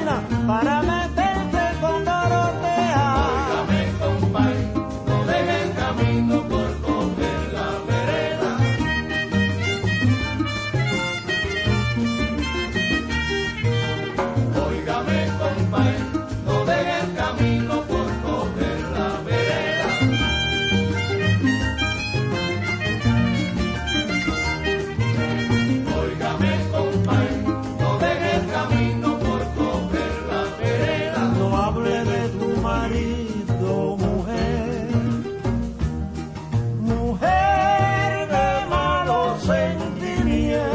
camina para meterse con Dorotea. Óigame, compay, no deje el camino por coger la vereda. Óigame, compay, no deje el camino por coger la vereda. Óigame, compay, no deje el camino por coger la vereda. No hable de tu marido, mujer, mujer de malos sentimientos.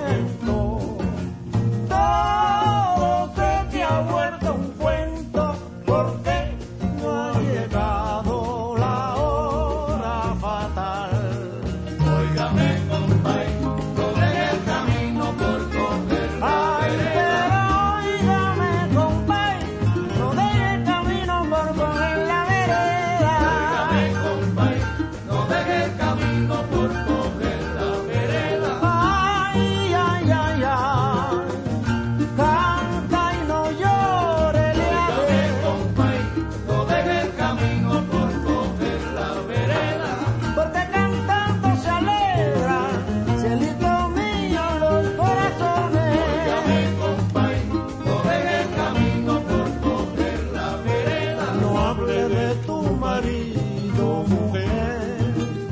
Todo se te ha vuelto un cuento porque no ha llegado la hora fatal. Óigame, compay, no deje el camino por coger la Ay, vereda. pero óigame, compay, no deje el camino por coger la vereda. Óigame, compay, no deje el camino por coger la vereda. Ay, ay, ay, ay, canta y no llore, le Óigame, haré, compay, no deje el camino por coger la vereda. porque cantando se alegra, cielito mío, los corazones. Óigame, compay, no deje el camino por coger la vereda. No hable de tu marido, mujer,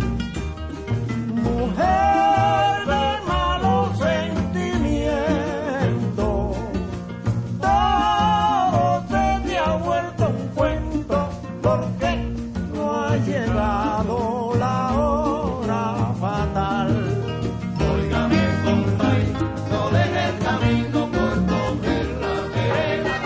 mujer de malos sentimientos. Todo se te ha vuelto un cuento porque no ha llegado la hora fatal. Óigame, compay, no deje el camino por coger la vereda.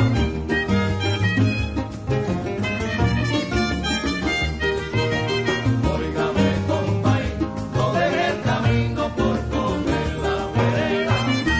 Óigame, compay, no deje el camino por coger la vereda.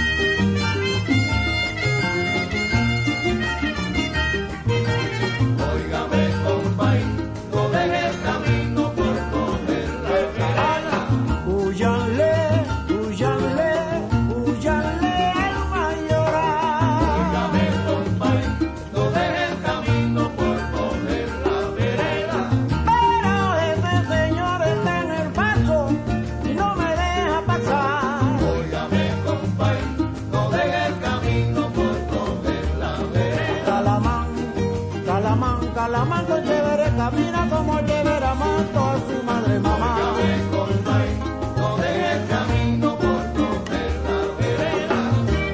Óigame, compay, no deje el camino por coger la vereda. Húyanle, húyanle, húyanle al mayoral. Óigame, compay, no deje el camino por coger la vereda. Pero ese señor está en el paso y no me deja pasar. Óigame, compay, no deje el camino por coger la vereda. Calamán, calamán, calamán, con chévere camina como chévere amando a su madre mamá. Óigame, compay, no deje el camino por coger la vereda.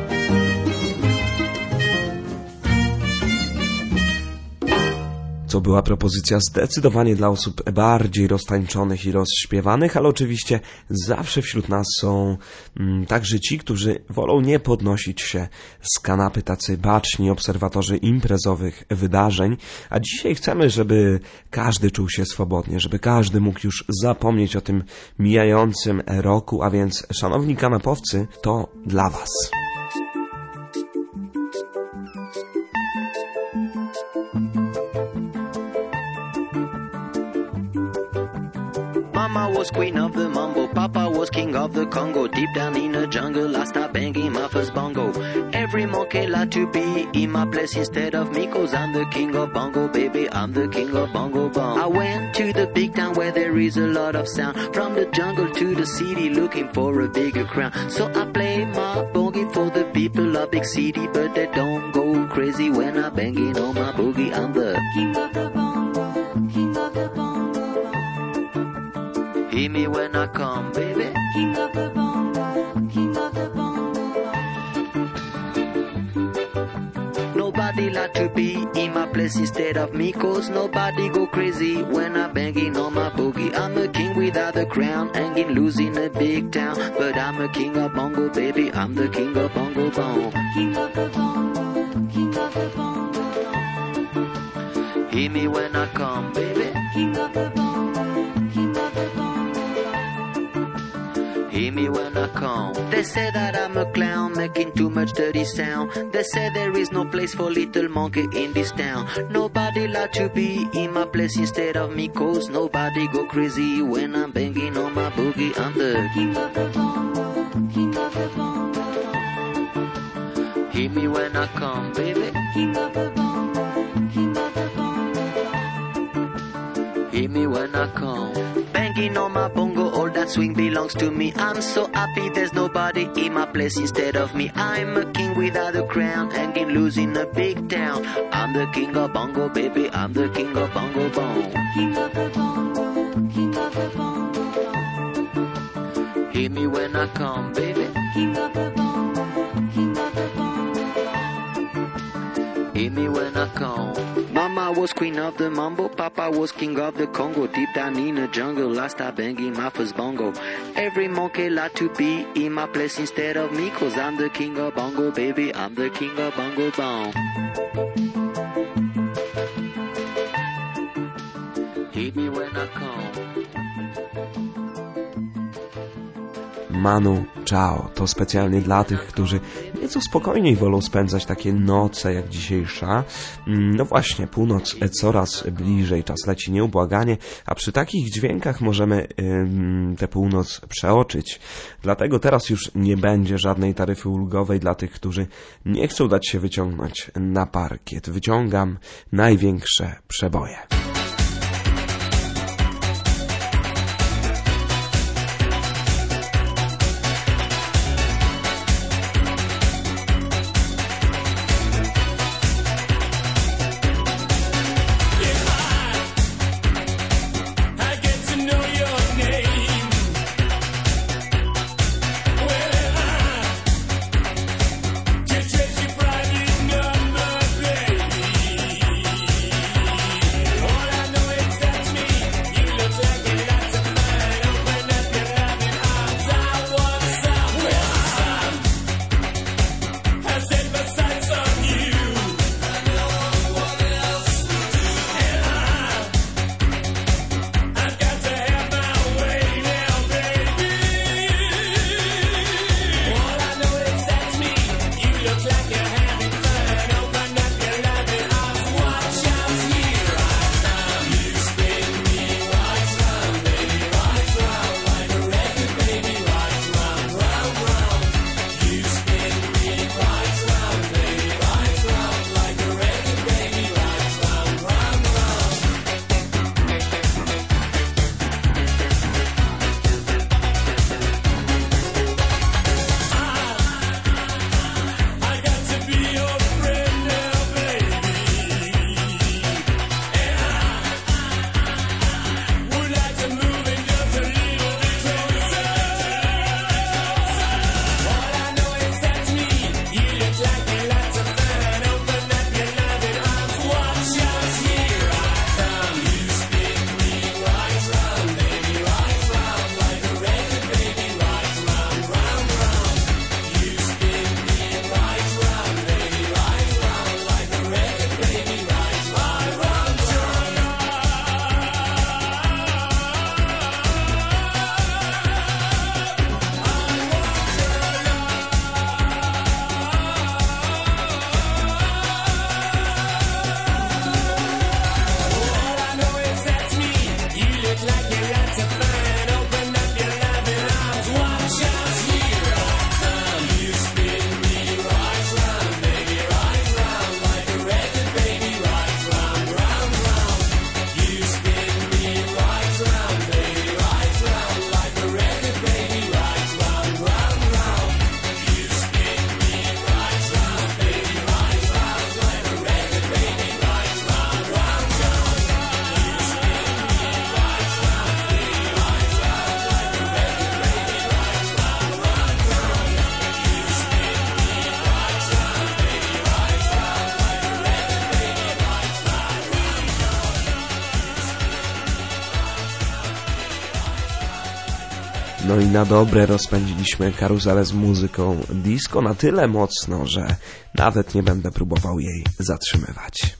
Co była propozycja zdecydowanie dla osób bardziej roztańczonych i rozśpiewanych, ale oczywiście zawsze wśród nas są mm, także ci, którzy wolą nie podnosić się z kanapy, tacy baczni obserwatorzy imprezowych wydarzeń, a dzisiaj chcemy, żeby każdy czuł się swobodnie, żeby każdy mógł już zapomnieć o tym mijającym roku, a więc szanowni kanapowcy, to dla was. Mama was queen of the mambo, Papa was king of the Congo. Deep down in the jungle, I start banging my first bongo. Every monkey like to be in my place instead of me, cause I'm the king of bongo, baby, I'm the king of bongo bong. I went to the big town where there is a lot of sound, from the jungle to the city looking for a bigger crown. So I play my boogie for the people of big city, but they don't go crazy when I'm banging on my boogie. I'm the king of the bongo, king of the bongo. Hear me when I come, baby. King of the bongo, king of the bongo. Nobody like to be in my place instead of me, cause nobody go crazy when I'm banging on my boogie. I'm a king without a crown, hanging loose in a big town, but I'm a king of bongo, baby, I'm the king of bongo bong. King of the bongo, king of the bongo. Hear me when I come, baby. King of the bongo, king of the bongo. Hear me when I come. They say that I'm a clown making too much dirty sound. They say there is no place for little monkey in this town. Nobody like to be in my place instead of me, cause nobody go crazy when I'm banging on my boogie. I'm the king of the bongo, king of the bongo. Hear me when I come, baby. King of the bongo, king of the bongo. Hear me when I come. Banging on my bongo, all that swing belongs to me. I'm so happy there's nobody in my place instead of me. I'm a king without a crown, hanging loose in a big town. I'm the king of bongo, baby. I'm the king of bongo bong. King of the bongo, king of the bongo. Hear me when I come, baby. King of the bongo, king of the bongo. Hear me when I come. Mama was queen of the mambo, Papa was king of the Congo. Deep down in the jungle, I start banging my first bongo. Every monkey like to be in my place instead of me, cause I'm the king of bongo, baby. I'm the king of bongo bong. Hear me when I come. Manu Chao to specjalnie dla tych, którzy nieco spokojniej wolą spędzać takie noce jak dzisiejsza. No właśnie, północ coraz bliżej, czas leci nieubłaganie, a przy takich dźwiękach możemy ym, tę północ przeoczyć. Dlatego teraz już nie będzie żadnej taryfy ulgowej dla tych, którzy nie chcą dać się wyciągnąć na parkiet. Wyciągam największe przeboje. No i na dobre rozpędziliśmy karuzelę z muzyką disco na tyle mocno, że nawet nie będę próbował jej zatrzymywać.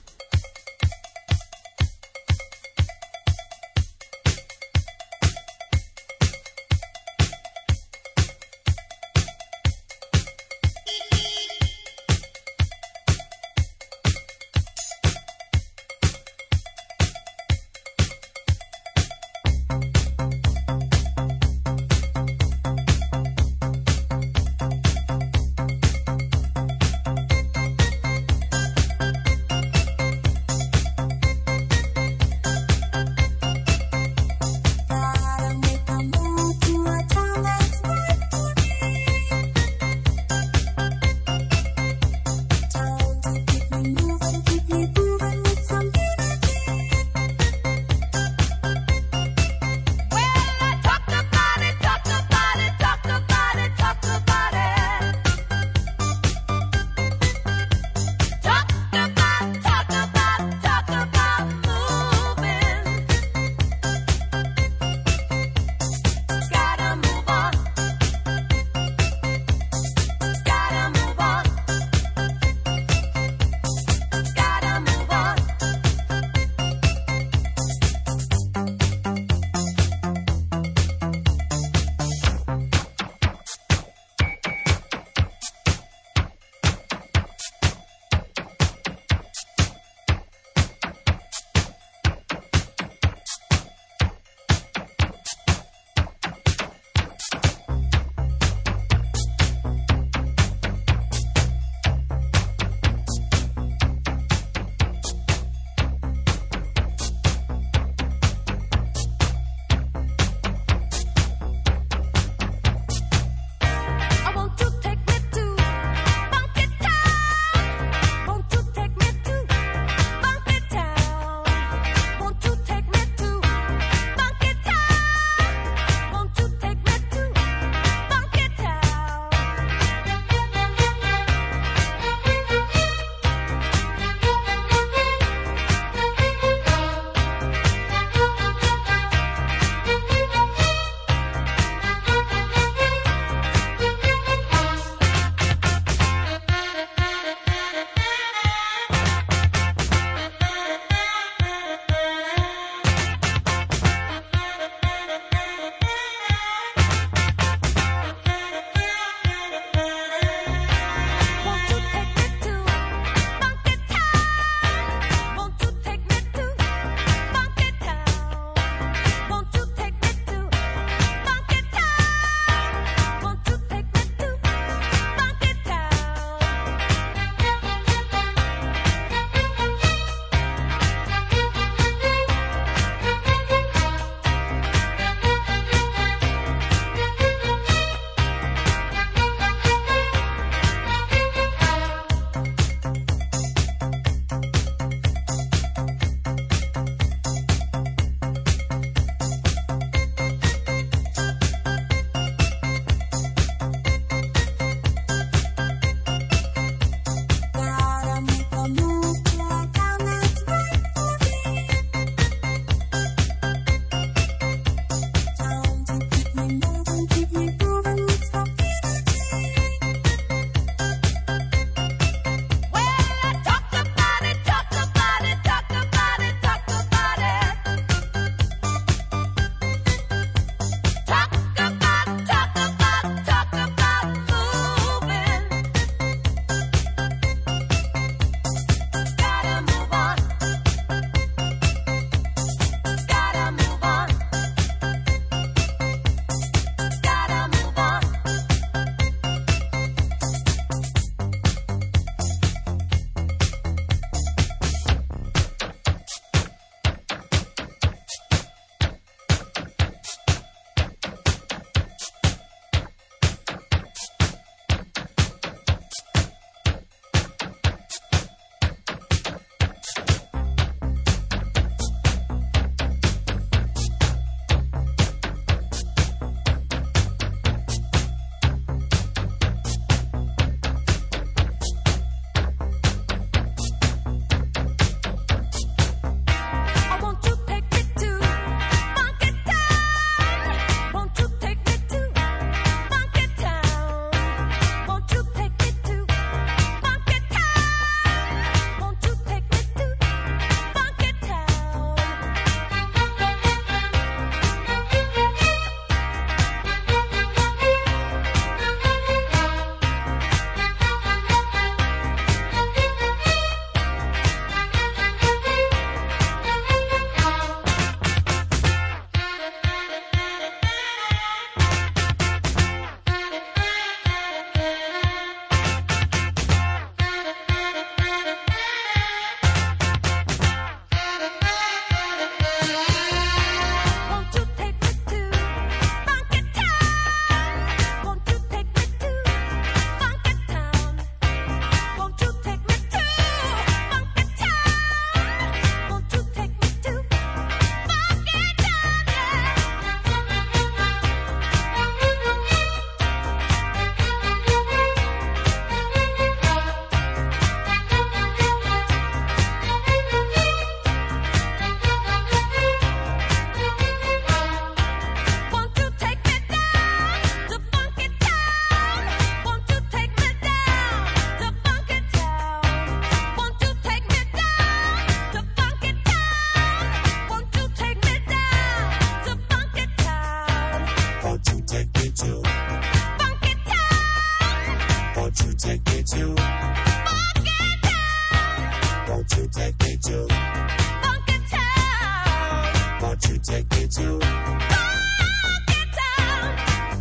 you take me to Funky Town? Won't you take me to Funky Town?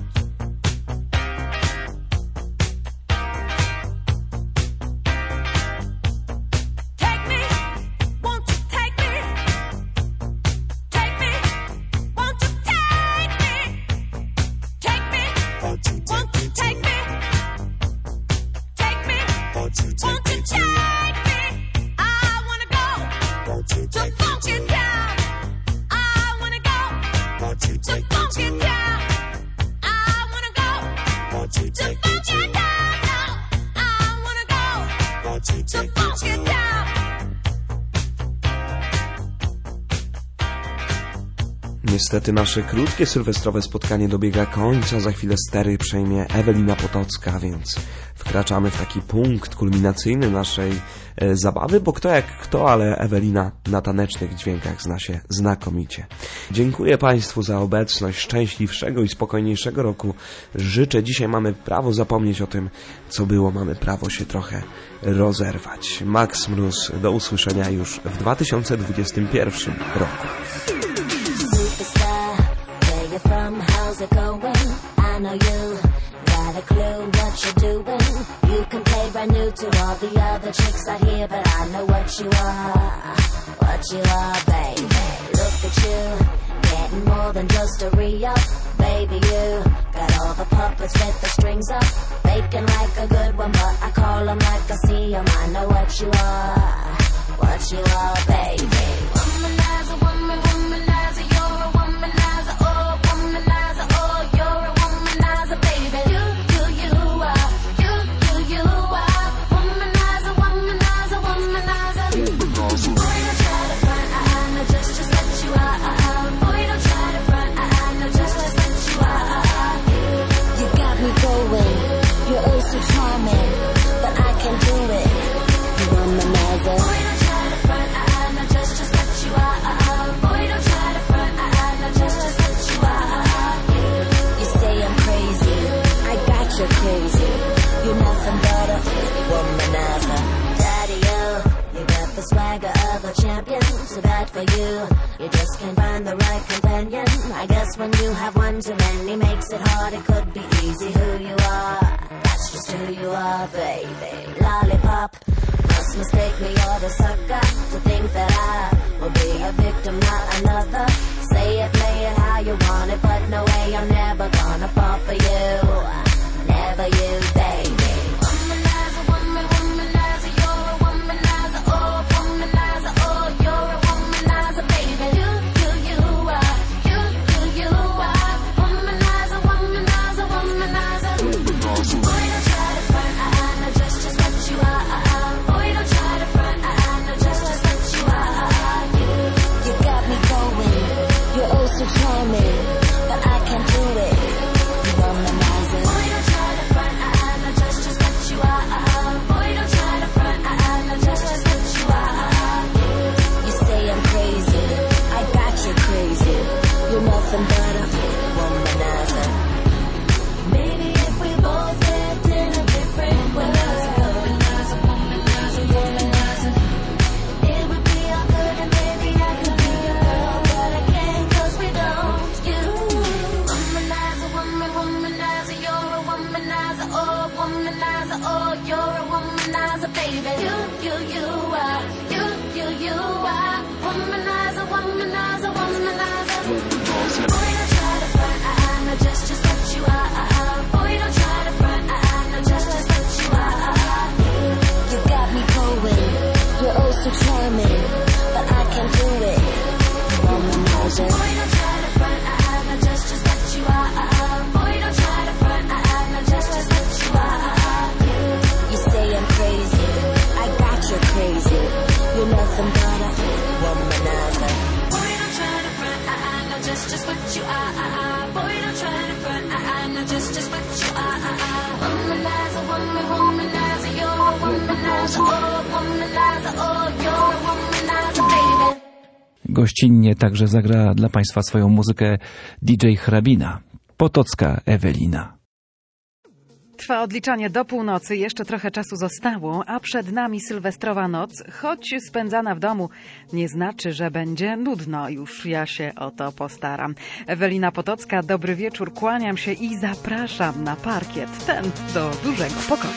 Take me, won't you take me? Take me, won't you take me? Take me, won't you take me? Take me, take me, won't you take me? Take me, I wanna go to Funky Town. I wanna go to Funky Town. I wanna go to Funky Town. No, I wanna go to Funky Town. Niestety nasze krótkie sylwestrowe spotkanie dobiega końca. Za chwilę stery przejmie Ewelina Potocka, więc wkraczamy w taki punkt kulminacyjny naszej e, zabawy, bo kto jak kto, ale Ewelina na tanecznych dźwiękach zna się znakomicie. Dziękuję Państwu za obecność. Szczęśliwszego i spokojniejszego roku życzę. Dzisiaj mamy prawo zapomnieć o tym, co było. Mamy prawo się trochę rozerwać. Max Mróz, do usłyszenia już w dwa tysiące dwudziestym pierwszym roku. Superstar, where you from, how's it going? I know you got a clue what you're doing. You can play brand new to all the other chicks out here, but I know what you are, what you are, baby. Look at you, getting more than just a re-up. Baby, you got all the puppets with the strings up, faking like a good one, but I call them like I see them. I know what you are, what you are, baby. Womanizer, woman, womanizer, you're a womanizer, oh, womanizer, oh, you're a womanizer, baby. You, you, you are, you, you, you are, womanizer, womanizer, womanizer. Boy, don't try to front, I, I know just, just what you are, uh, uh. Boy, don't try to front, I, I know just, just what you are, uh, uh. You got me going, you're oh so charming, but I can't do it, you womanizer. Boy, don't try to front, I, I know just, just what you are, uh, uh. Boy, don't try to front, I, I know just, just what you are, uh, uh. You say I'm crazy, I got you crazy, you're nothing but a womanizer. Daddy, you, you got the swagger of a champion, so bad for you, you just can't find the right companion. I guess when you have one too many makes it hard, it could be easy who you are, that's just who you are, baby. Lollipop, must mistake me or the sucker to think that I will be a victim, not another. Say it, play it how you want it, but no way, I'm never gonna fall for you, never you, baby. Womanizer, woman, womanizer, you're a womanizer, oh, womanizer, oh, you're a womanizer, baby. You, you, you are, you, you, you are, womanizer, womanizer, womanizer. Boy, don't try to front, I, I know just, just what you are, uh, uh. Boy, don't try to front, I, I know just, just what you are, uh, uh. You, you got me going, you're oh so charming, but I can't do it, you womanizer. Boy, don't try to front, I, I know just, just what you are, uh, uh. Boy, don't try to front, I, I know just, just what you are, uh, uh. You say I'm crazy, I got you crazy, you're nothing but a womanizer. Maybe if we both lived in a different world, womanizer, womanizer, womanizer, it would be all good and maybe I could be your girl, but I can't 'cause we don't. You, womanizer, woman, womanizer, you're a womanizer, oh, womanizer, oh, you're a womanizer, baby. You, you, you are, you, you, you are, womanizer, womanizer, womanizer. Boy, don't try to front, I, I know just, just what you are, uh, uh. Boy, don't try to front, I, I know just, just what you are, uh, uh. You got me going, you're oh so charming, but I can't do it, you womanizer. Boy, don't try to front, I, I know just, just what you are, uh, uh. Boy, don't try to front, I, I know just, just what you are, uh, uh. You say I'm crazy, I got you crazy, you're nothing but a womanizer. Boy, don't try to front, I, I know just, just what you are, uh, uh. Boy, don't try to front, I, I know just, just what you are, uh, uh. Womanizer, woman, womanizer, you're a womanizer, oh, womanizer, oh, you're a womanizer, baby. Gościnnie także zagra dla Państwa swoją muzykę D J Hrabina, Potocka Ewelina. Trwa odliczanie do północy, jeszcze trochę czasu zostało, a przed nami sylwestrowa noc, choć spędzana w domu nie znaczy, że będzie nudno. Już ja się o to postaram. Ewelina Potocka, dobry wieczór, kłaniam się i zapraszam na parkiet, ten do dużego pokoju.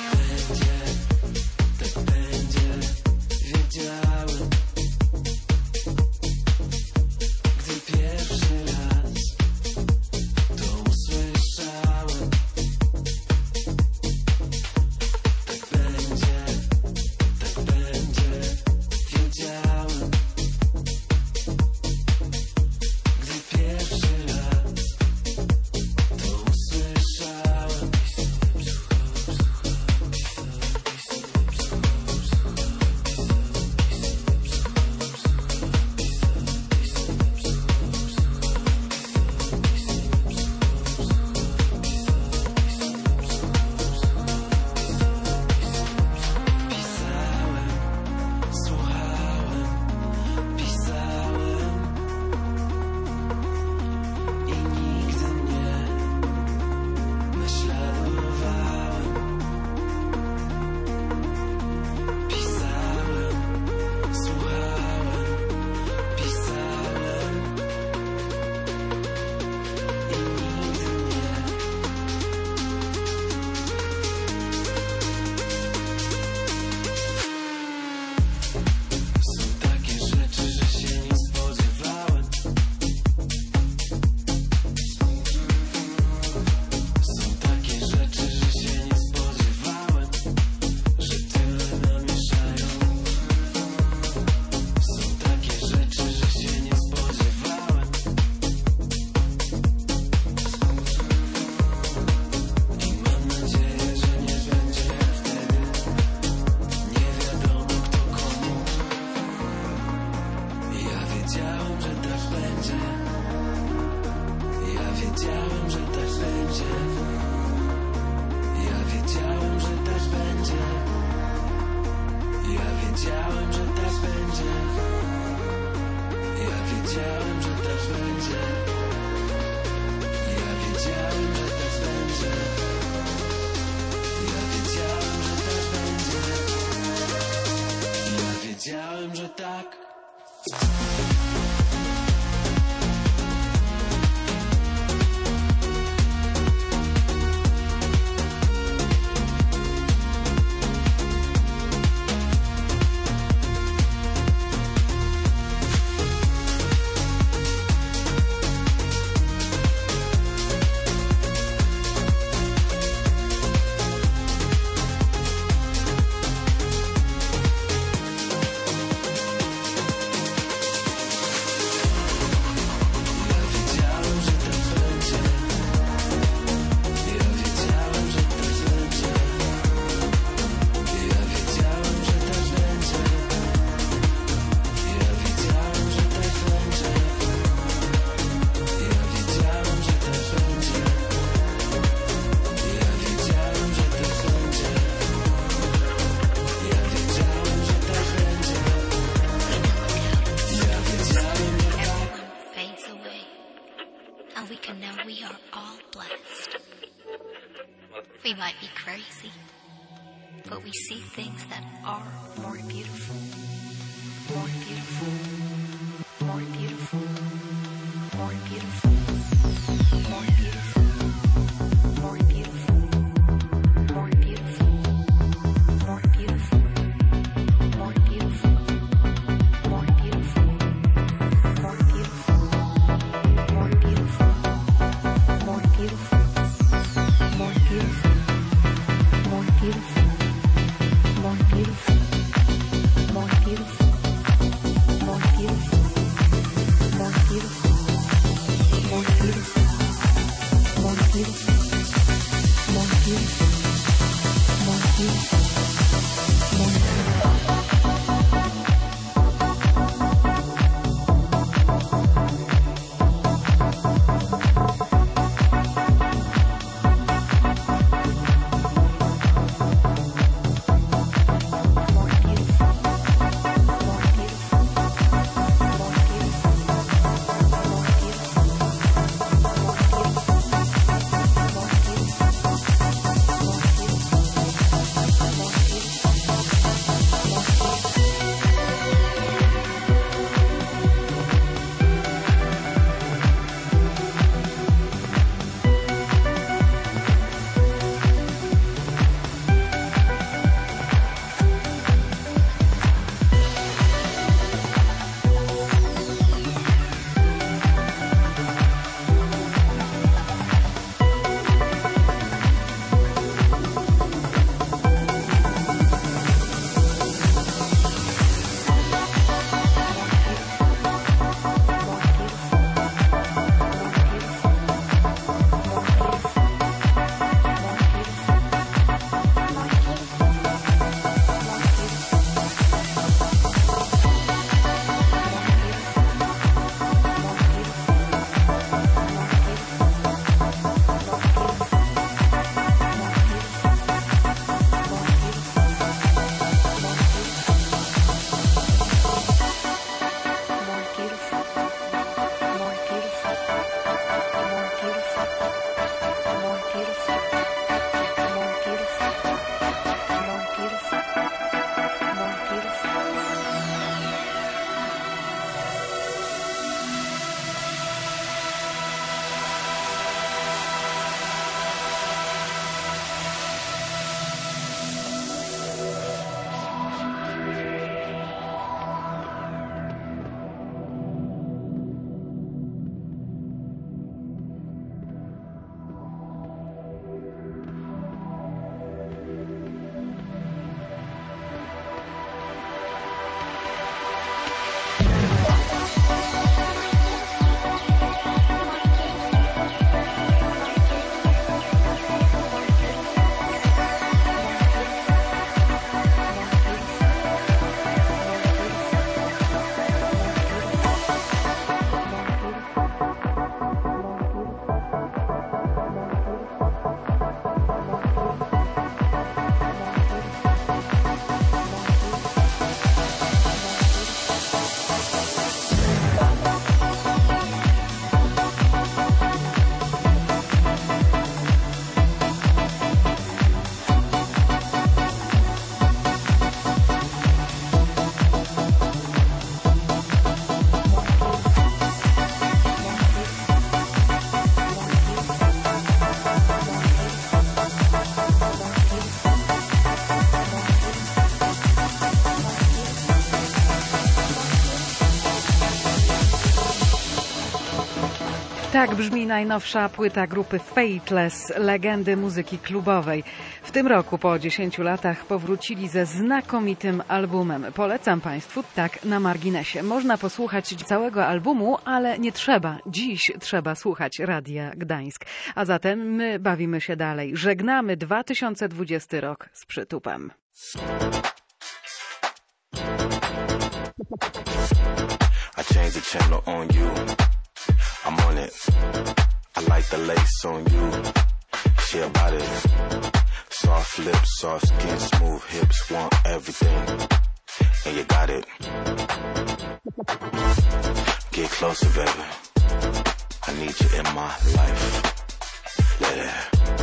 Wiedziałem, że tak. We might be crazy, but we see things that are more beautiful, more beautiful, more beautiful, more beautiful, more beautiful, more beautiful, more beautiful, more beautiful, more beautiful, more beautiful, more beautiful, more beautiful, more beautiful. More beautiful, more beautiful, more beautiful, more beautiful, more beautiful, more beautiful, more beautiful, more Tak brzmi najnowsza płyta grupy Fateless, legendy muzyki klubowej. W tym roku po dziesięciu latach powrócili ze znakomitym albumem. Polecam Państwu tak na marginesie. Można posłuchać całego albumu, ale nie trzeba. Dziś trzeba słuchać Radia Gdańsk. A zatem my bawimy się dalej. Żegnamy dwa tysiące dwudziesty rok z przytupem. I changed the channel on you. I'm on it. I like the lace on you. She about it. Soft lips, soft skin, smooth hips, want everything. And you got it. Get closer, baby. I need you in my life. Yeah.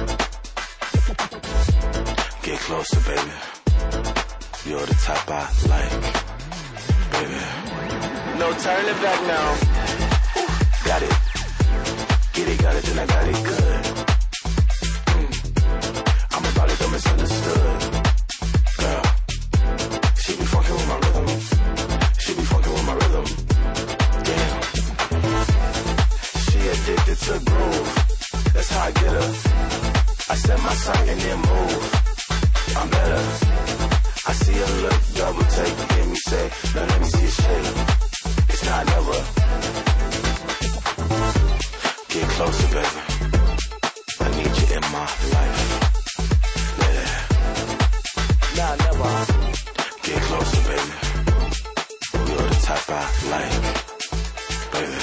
Get closer, baby. You're the type I like, baby. No turning back now. Ooh, got it. Get it, got it, then I got it good. Mm. I'm about it, don't misunderstood. Girl, she be fucking with my rhythm. She be fucking with my rhythm. Damn. She addicted to groove. That's how I get her. I set my sight and then move. I'm better. I see her look, double take, you hear me say, now let me see you shake. It's not never. Get closer, baby. I need you in my life. Yeah. Nah, never. Get closer, baby. You're the type I like, baby.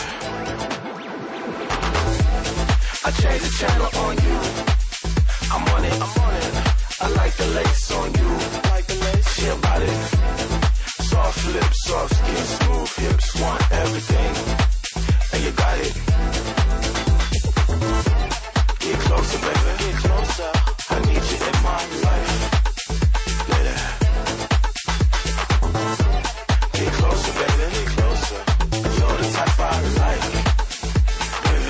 I changed the channel on you. I'm on it. I'm on it. I like the lace on you. Like the lace. She about it. Soft lips, soft skin, smooth hips, want everything. And you got it. Get closer, baby. Get closer. I need you in my life. Yeah. Get closer, baby. Get closer. You're the type I like, baby.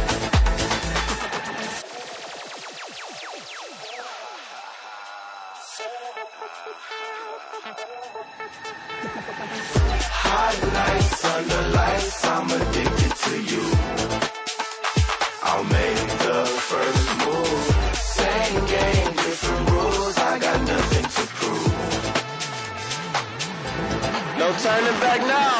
Hot nights under lights, I'm addicted to you. I'll make the first move. Same game, different rules. I got nothing to prove. No turning back now.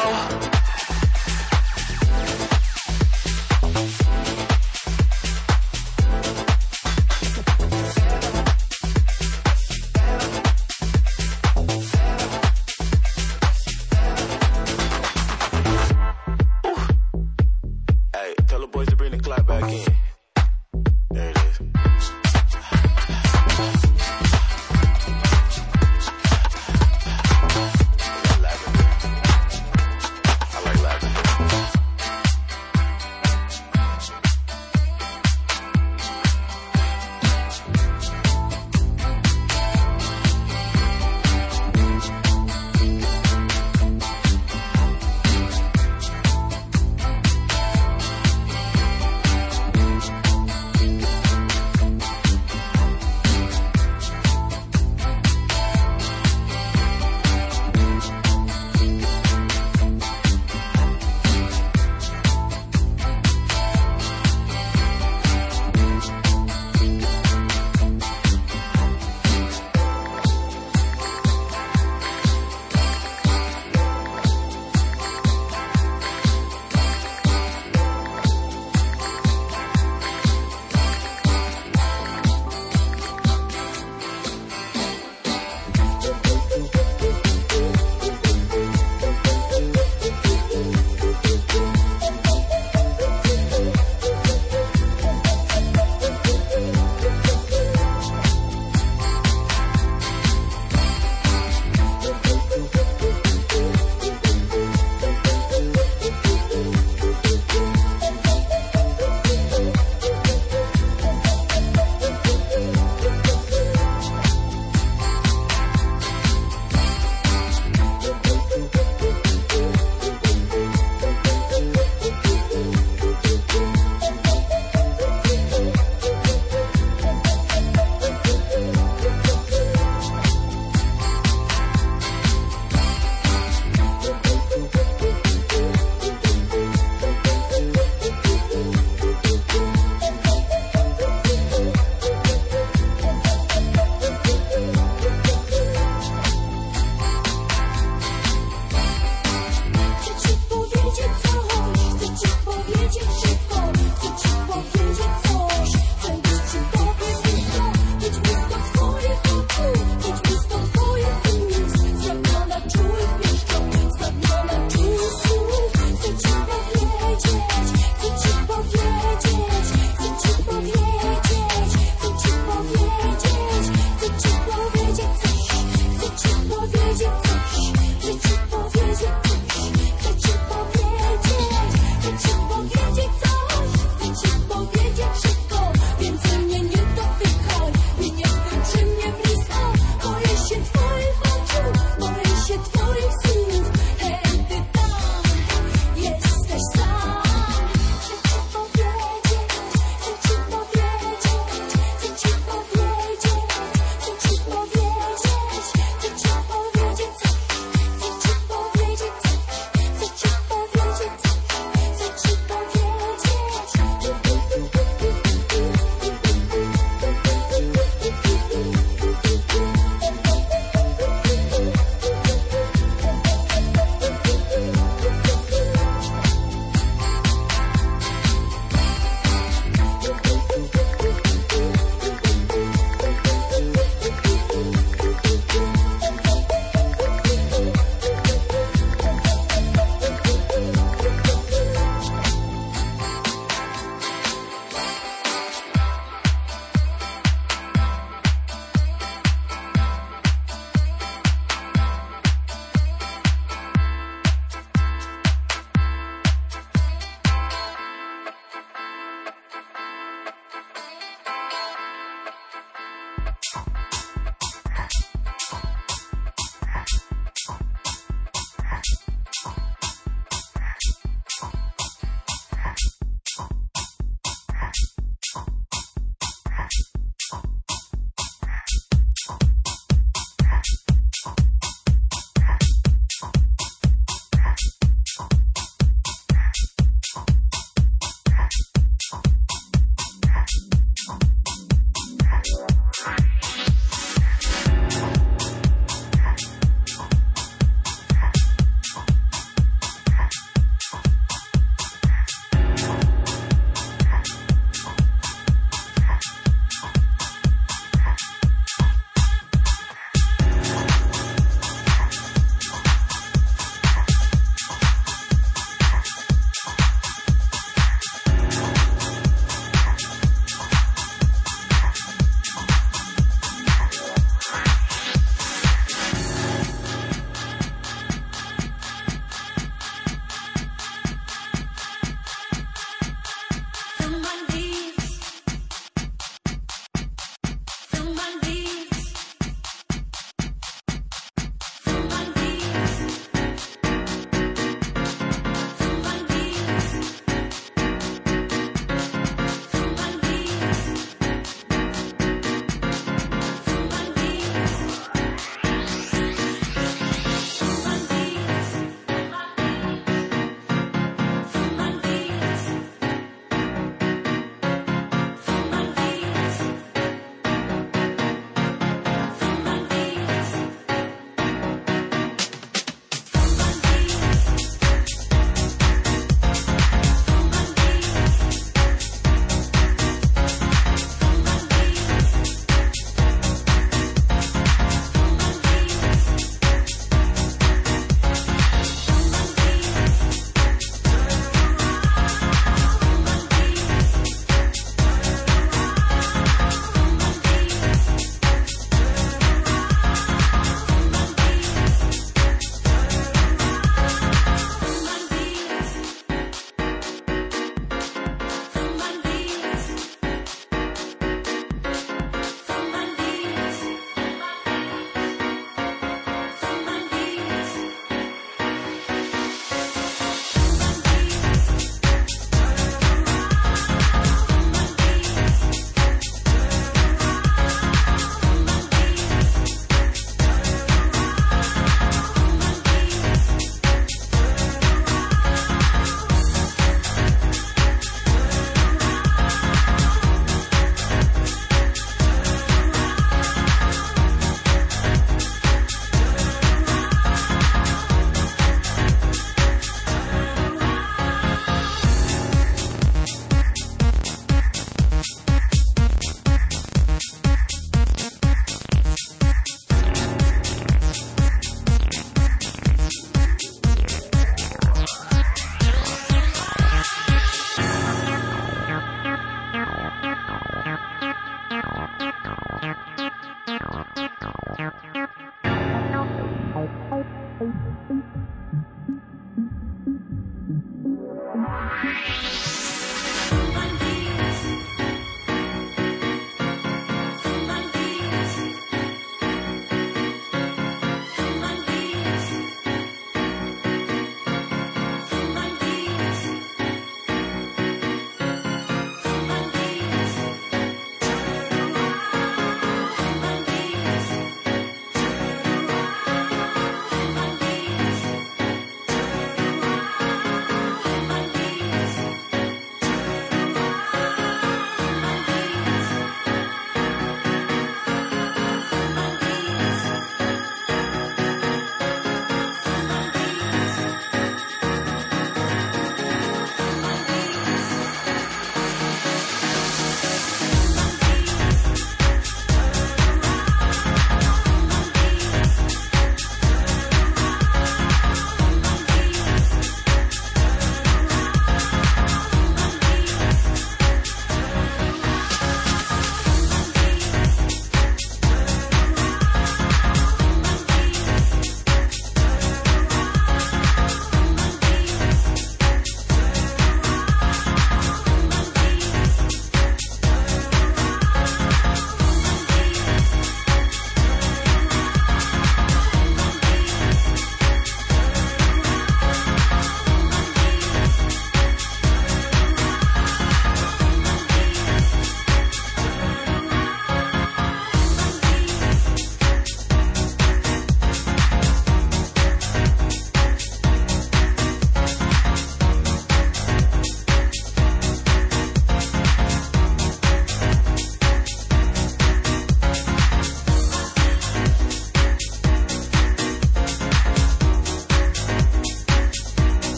Hey, tell the boys to bring the clap back in. There it is.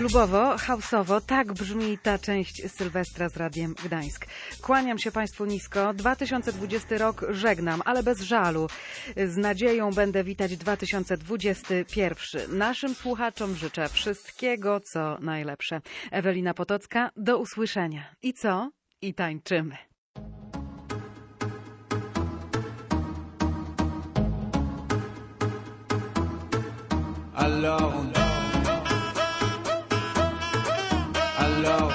klubowo, houseowo, tak brzmi ta część Sylwestra z Radiem Gdańsk. Kłaniam się Państwu nisko. dwa tysiące dwudziesty rok żegnam, ale bez żalu. Z nadzieją będę witać dwa tysiące dwudziesty pierwszy. Naszym słuchaczom życzę wszystkiego, co najlepsze. Ewelina Potocka, do usłyszenia. I co? I tańczymy. Alors on Alors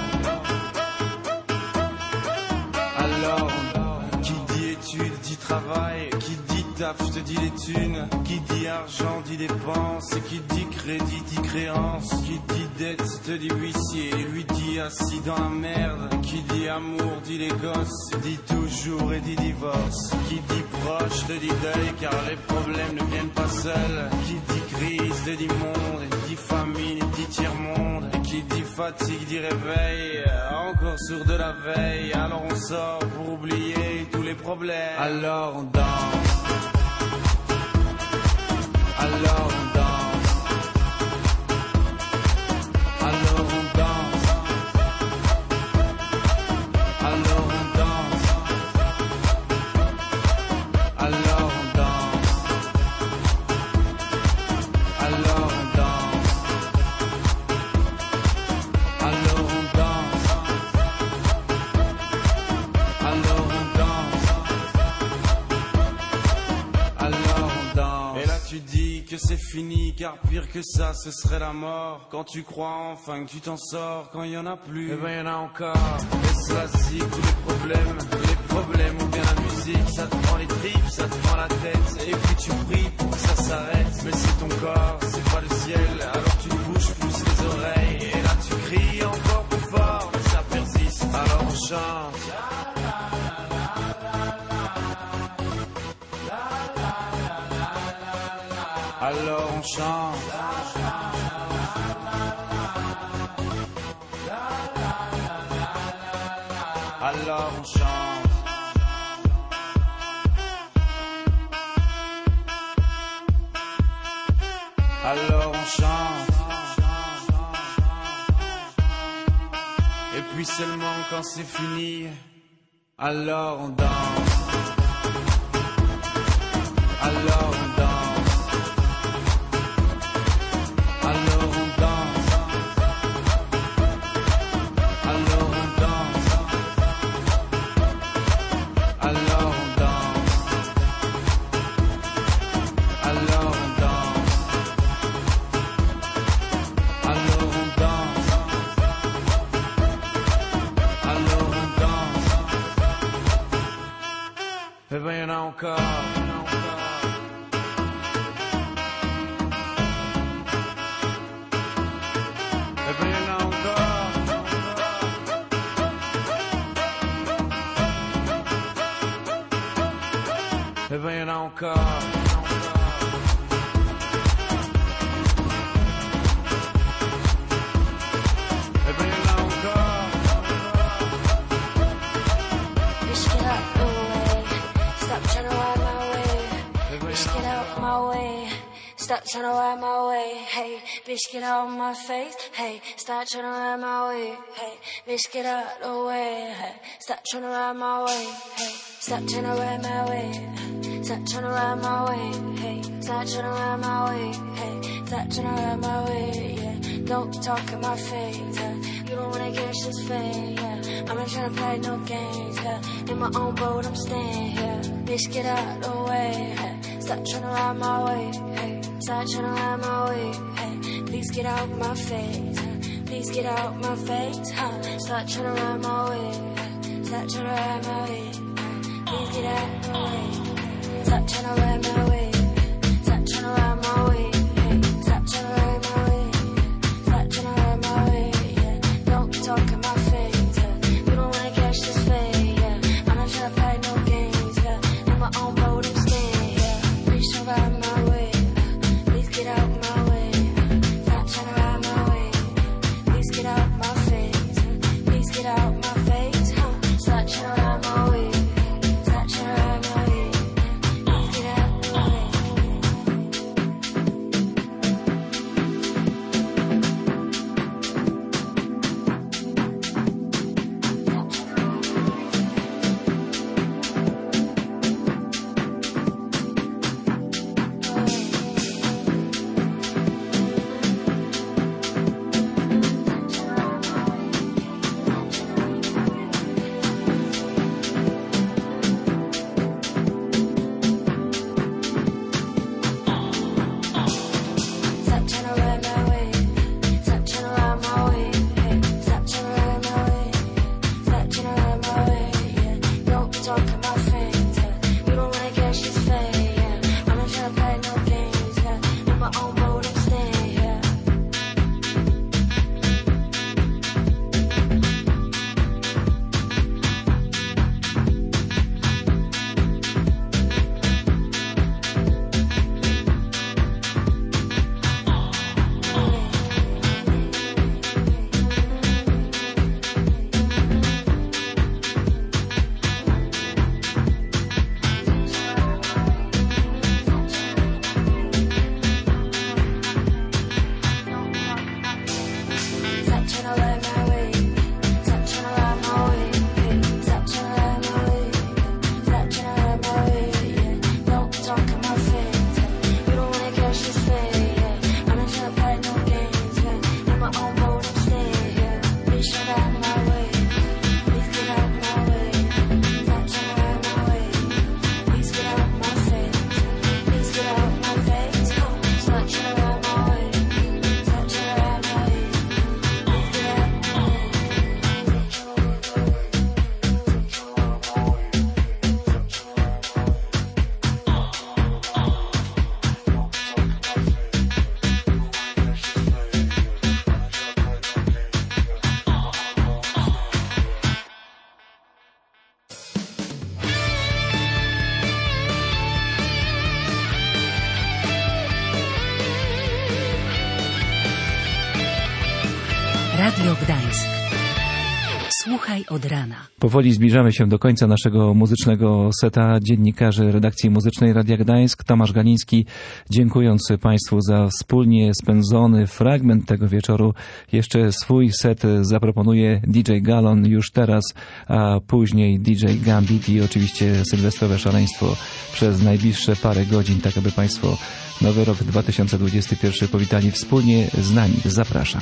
Alors qui dit études dit travail, qui dit taf je te dis les thunes, qui dit argent dit dépenses, et qui dit crédit dit créance, qui dit dette te dit huissier, lui dit assis dans la merde, qui dit amour dit les gosses, dit toujours et dit divorce, qui dit proche te dit deuil car les problèmes ne viennent pas seuls, qui dit crise te dit monde, et dit famine dit tiers-monde, et qui dit fatigue dit réveil, encore sourd de la veille, alors on sort pour oublier tous les problèmes, alors on danse, alors on danse, alors on danse, alors on danse, alors on danse, alors on danse, alors on danse, alors on danse, alors on danse. Et là tu dis que c'est fini, car pire que ça ce serait la mort. Quand tu crois enfin que tu t'en sors, quand il y en a plus, eh ben y en a encore. Et cela c'est tous les problèmes, les problèmes ou bien la musique, ça te prend les tripes, ça te prend la tête, et puis tu pries pour que ça s'arrête. Mais c'est ton corps, c'est pas le ciel, alors tu te bouges plus les oreilles, et là tu cries encore plus fort, mais ça persiste, alors on chante. Alors on chante. Alors on chante. Alors on chante. Et puis seulement quand c'est fini, alors on danse. Alors on danse. Alors on danse, alors on danse, alors on danse, alors on danse, alors on danse, alors on danse. Eh ben y'en a encore. Eh ben y'en a encore. Eh ben y'en a encore. Bitch, get out the way. Stop trying to ride my way. Bitch, get out my way. Stop trying to ride my way. Hey, bitch, get out my face. Hey, stop trying to ride my way. Hey, bitch, get out the way. Hey, stop trying to ride my way. Hey, stop trying to ride my way. Stop trying to ride my way, hey. Stop trying to ride my way, hey. Stop trying to ride my way, yeah. Don't talk in my face, yeah. You don't wanna catch this fame, yeah. I'm not trying to play no games, yeah. In my own boat, I'm staying, yeah. Bitch, get out the way, hey. Stop trying to ride my way, hey. Stop trying to ride my way, hey. Please get out my face, yeah. Please get out my face, huh. Stop trying to ride my way, hey. Stop trying to ride my way, hey. Please get out the way. Stop trying to ride my way. Stop trying to ride my way. Hey, stop trying to ride my way. Stop trying to ride my way. Yeah, don't talk in my face. Yeah, you don't wanna catch this fade. Yeah, I'm not trying to play no games. Yeah, in my own boat I'm staying. Yeah, please try to ride my way. Please get out my way. Stop trying to ride my way. Please get out my face. Please get out my face. Gdańsk. Słuchaj od rana. Powoli zbliżamy się do końca naszego muzycznego seta. Dziennikarzy redakcji muzycznej Radia Gdańsk, Tomasz Galiński, dziękując Państwu za wspólnie spędzony fragment tego wieczoru. Jeszcze swój set zaproponuje D J Gallon już teraz, a później D J Gambit i oczywiście sylwestrowe szaleństwo przez najbliższe parę godzin, tak aby Państwo nowy rok dwa tysiące dwudziesty pierwszy powitali wspólnie z nami. Zapraszam.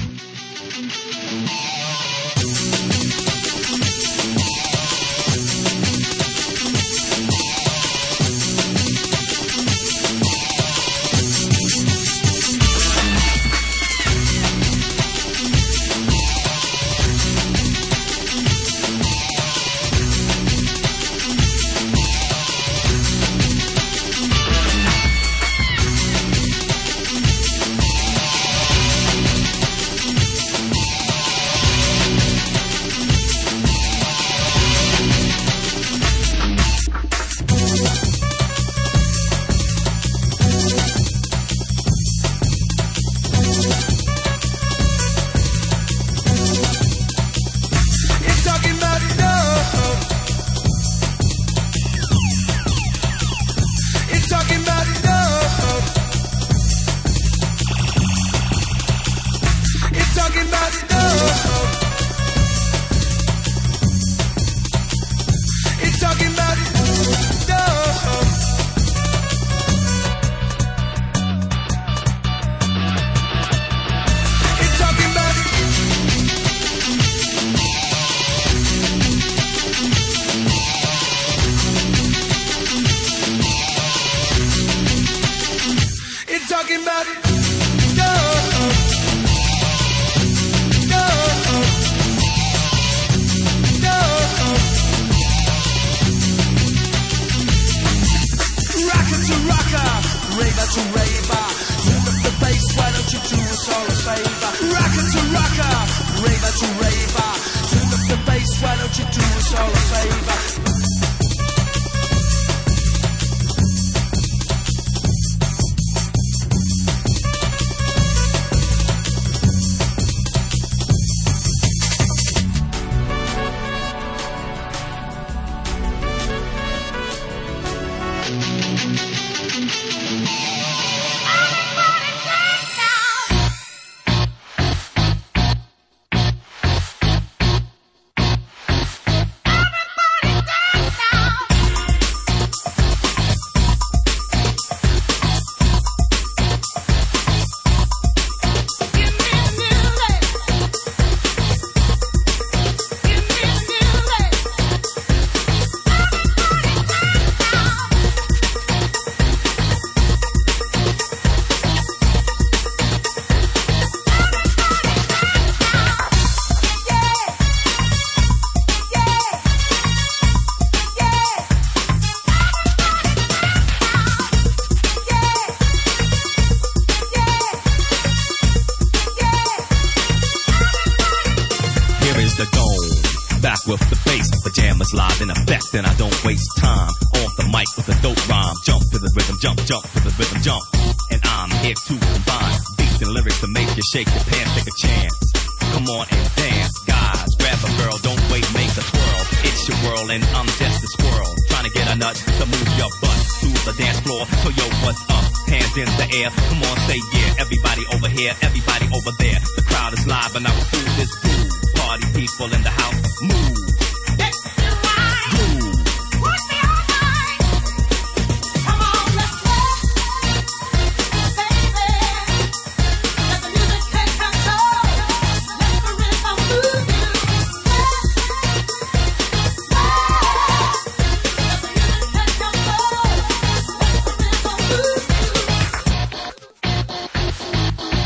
Shake your pants, take a chance. Come on and dance, guys. Grab a girl, don't wait, make a twirl. It's your world and I'm just a squirrel. Trying to get a nut to move your butt to the dance floor. So yo, what's up? Hands in the air. Come on, say yeah. Everybody over here, everybody over there. The crowd is live and I will do this groove. Party people in the house, move.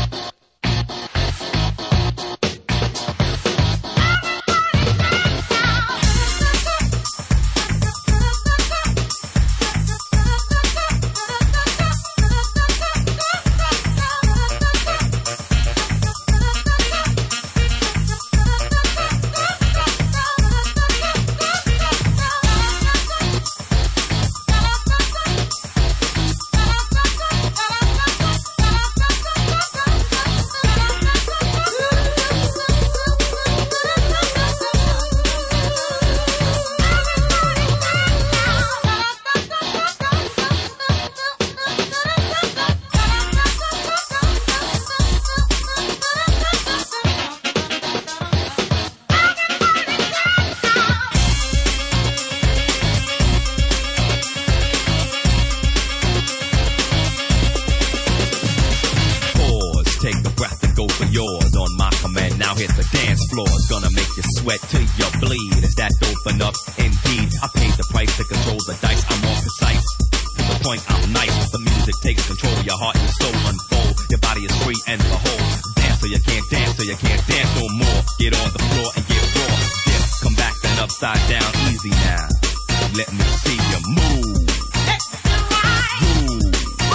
Everybody hit the dance floor. It's gonna make you sweat till you bleed. Is that open up? Indeed, I paid the price to control the dice. I'm more precise. To the point, I'm nice. The music takes control. Your heart and soul unfold. Your body is free and behold. Dance so you can't dance, so you can't dance no more. Get on the floor and get raw. Dip, come back then upside down. Easy now. Let me see you move. Move.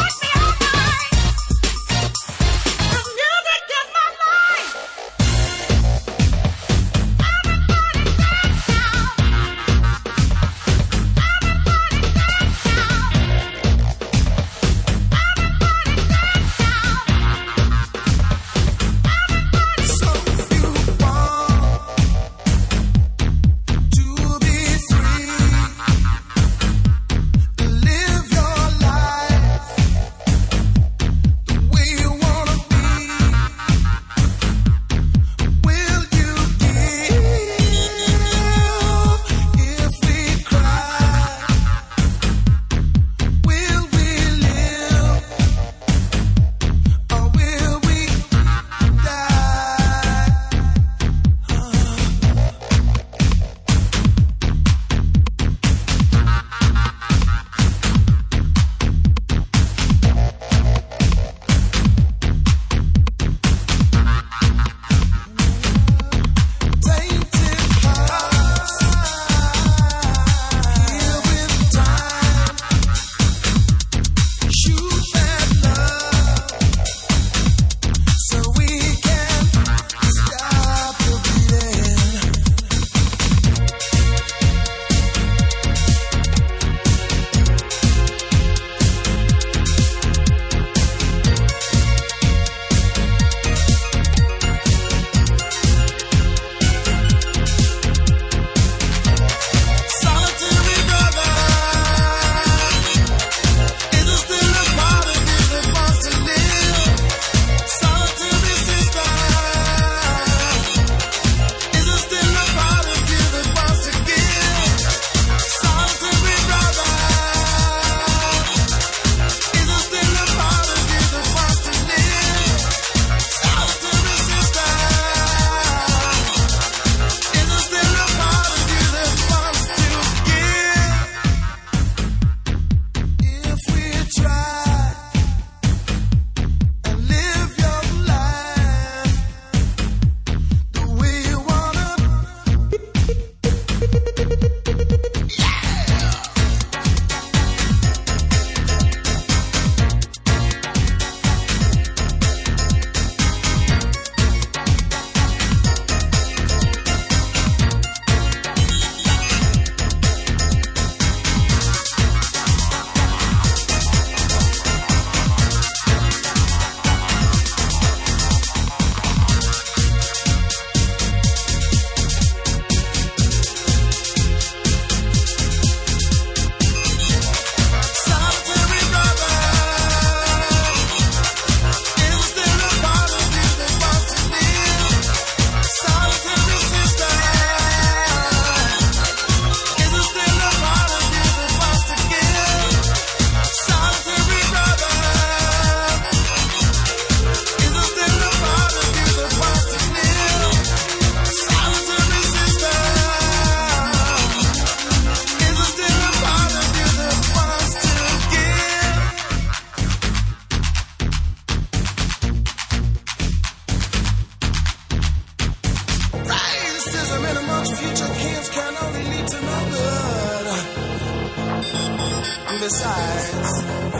besides.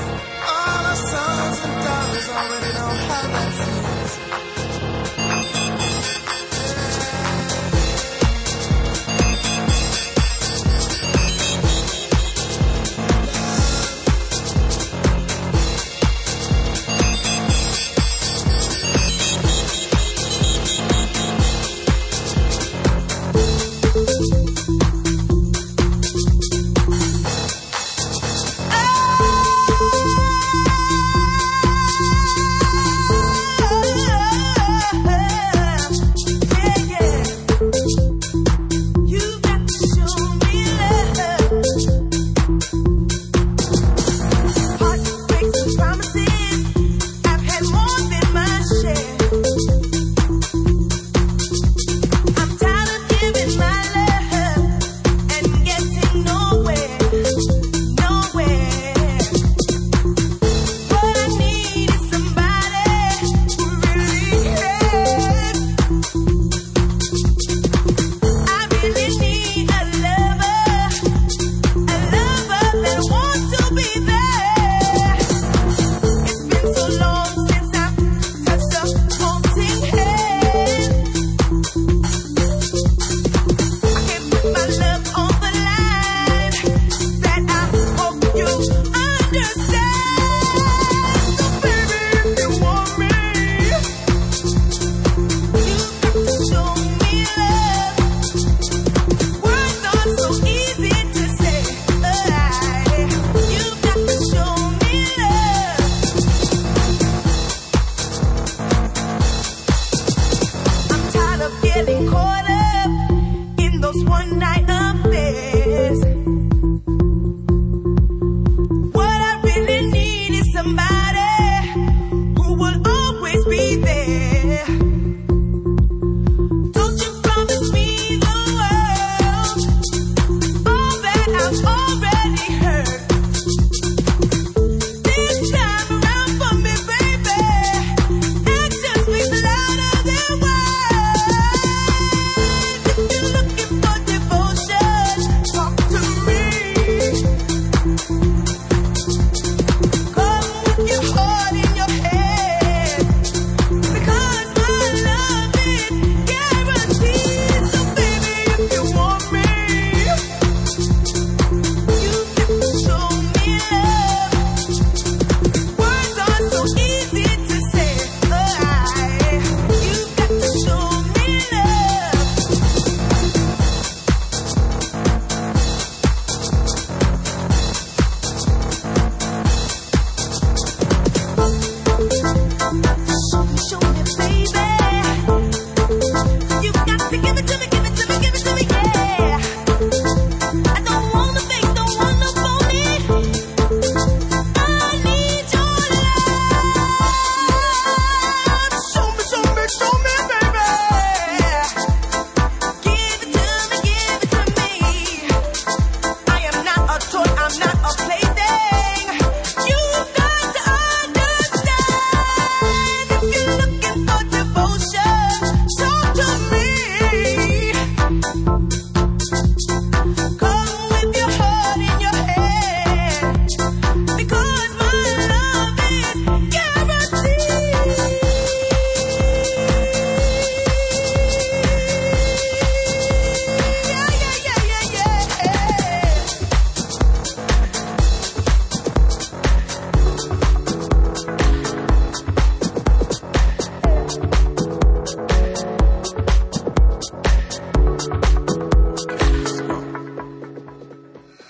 All our sons and daughters already know how that feels. Oh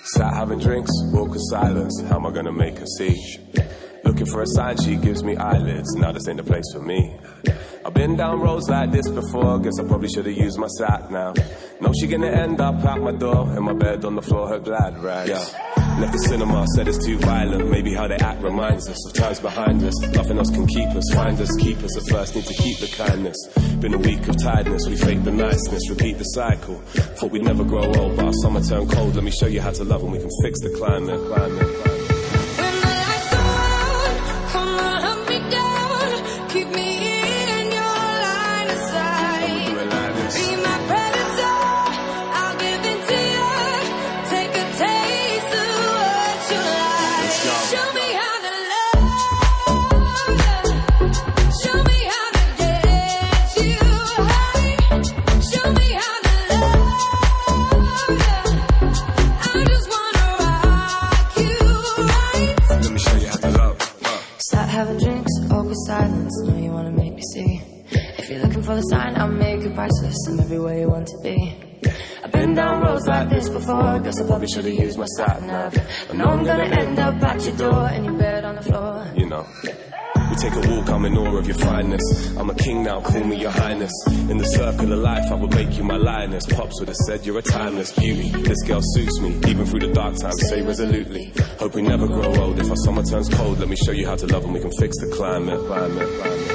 Sat having drinks, woke in silence. How am I gonna make her see? Looking for a sign, she gives me eyelids. Now this ain't the place for me. I've been down roads like this before. Guess I probably should've used my sat now. No, she gonna end up out my door. In my bed on the floor, her glad rags. Yeah. Left the cinema, said it's too violent. Maybe how they act reminds us of times behind us. Nothing else can keep us, find us, keep us at first. Need to keep the kindness. Been a week of tiredness, we fake the niceness. Repeat the cycle. Thought we'd never grow old, but our summer turned cold. Let me show you how to love and we can fix the climate. climate, climate. For the sign, I'll make it priceless. I'm everywhere you want to be. I've been down roads like this before. Guess I probably should've used my sat nav. But now I'm gonna end up at your door in your bed on the floor. You know, we take a walk, I'm in awe of your fineness. I'm a king now, call me your highness. In the circle of life, I would make you my lioness. Pops would have said you're a timeless beauty. This girl suits me, even through the dark times, say resolutely. Hope we never grow old. If our summer turns cold, let me show you how to love and we can fix the climate. climate, climate.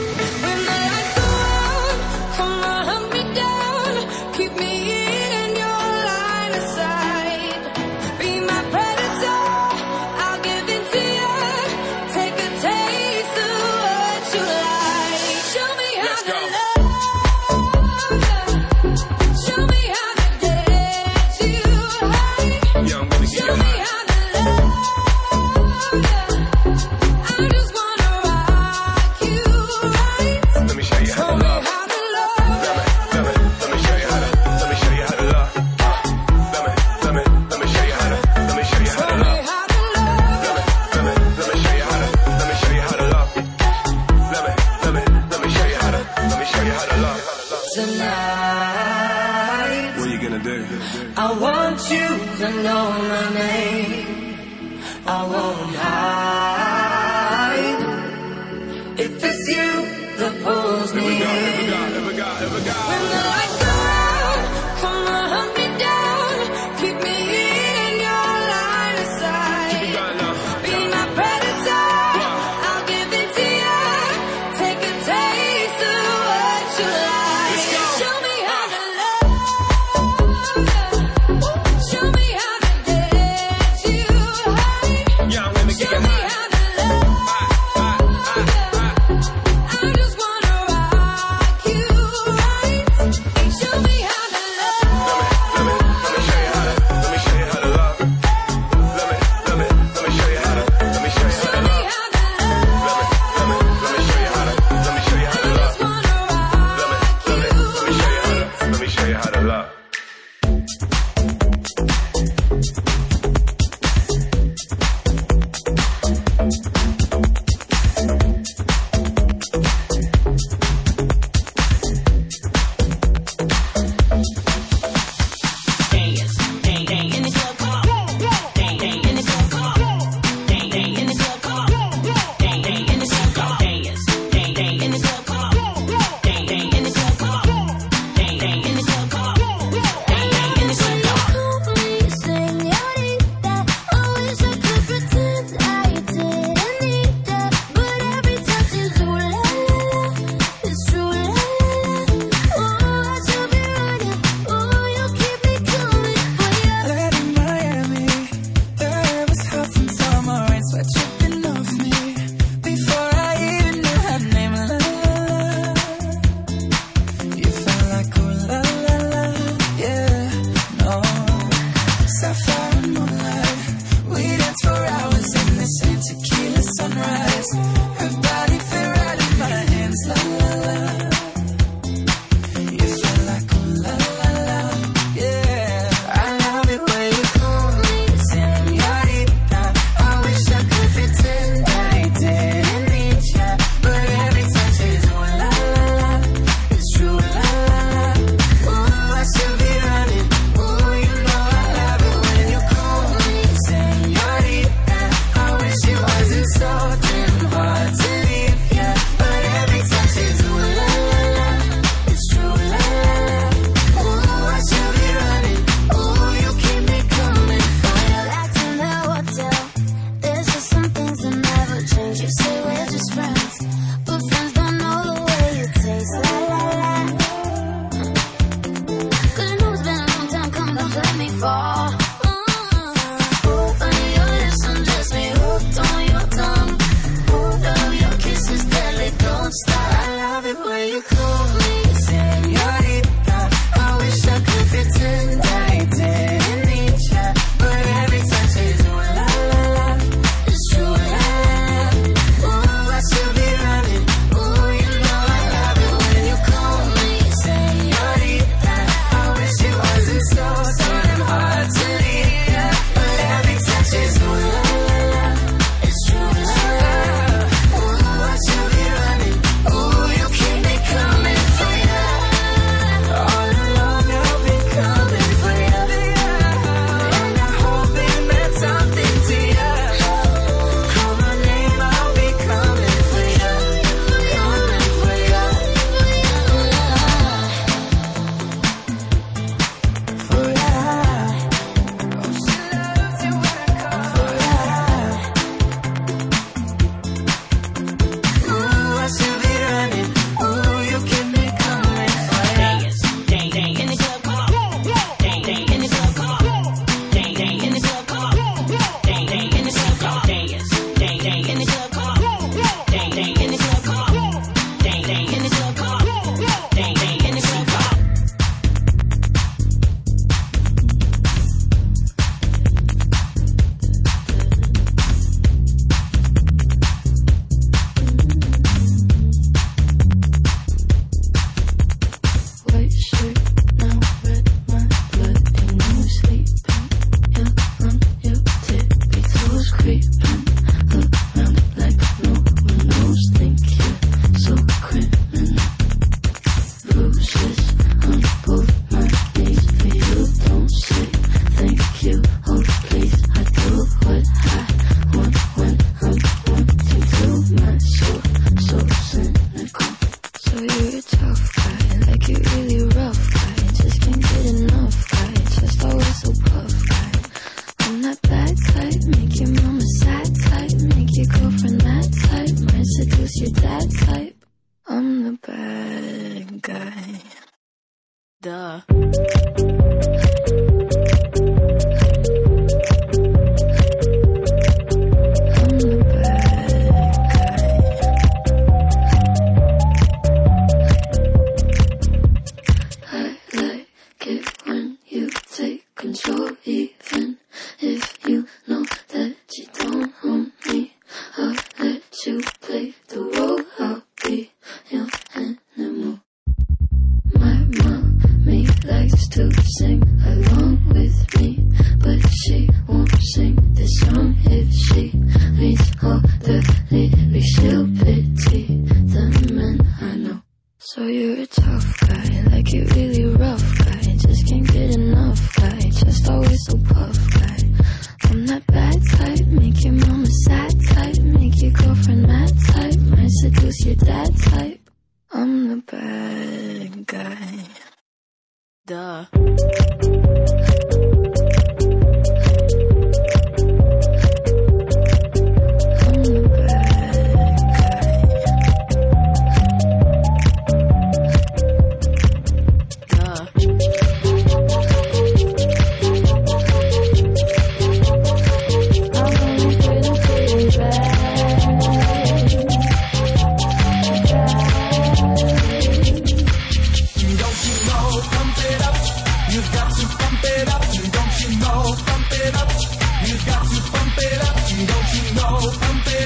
she won't sing this song if she needs all the lyrics. She'll pity the men I know. So you're a tough guy, like you really rough guy. Just can't get enough guy, just always so puff guy. I'm that bad type, make your mama sad type, make your girlfriend mad type, might seduce your dad type. I'm the bad guy. Duh.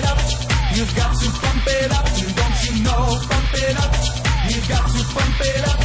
You've got to pump it up, don't you know? Pump it up, you've got to pump it up.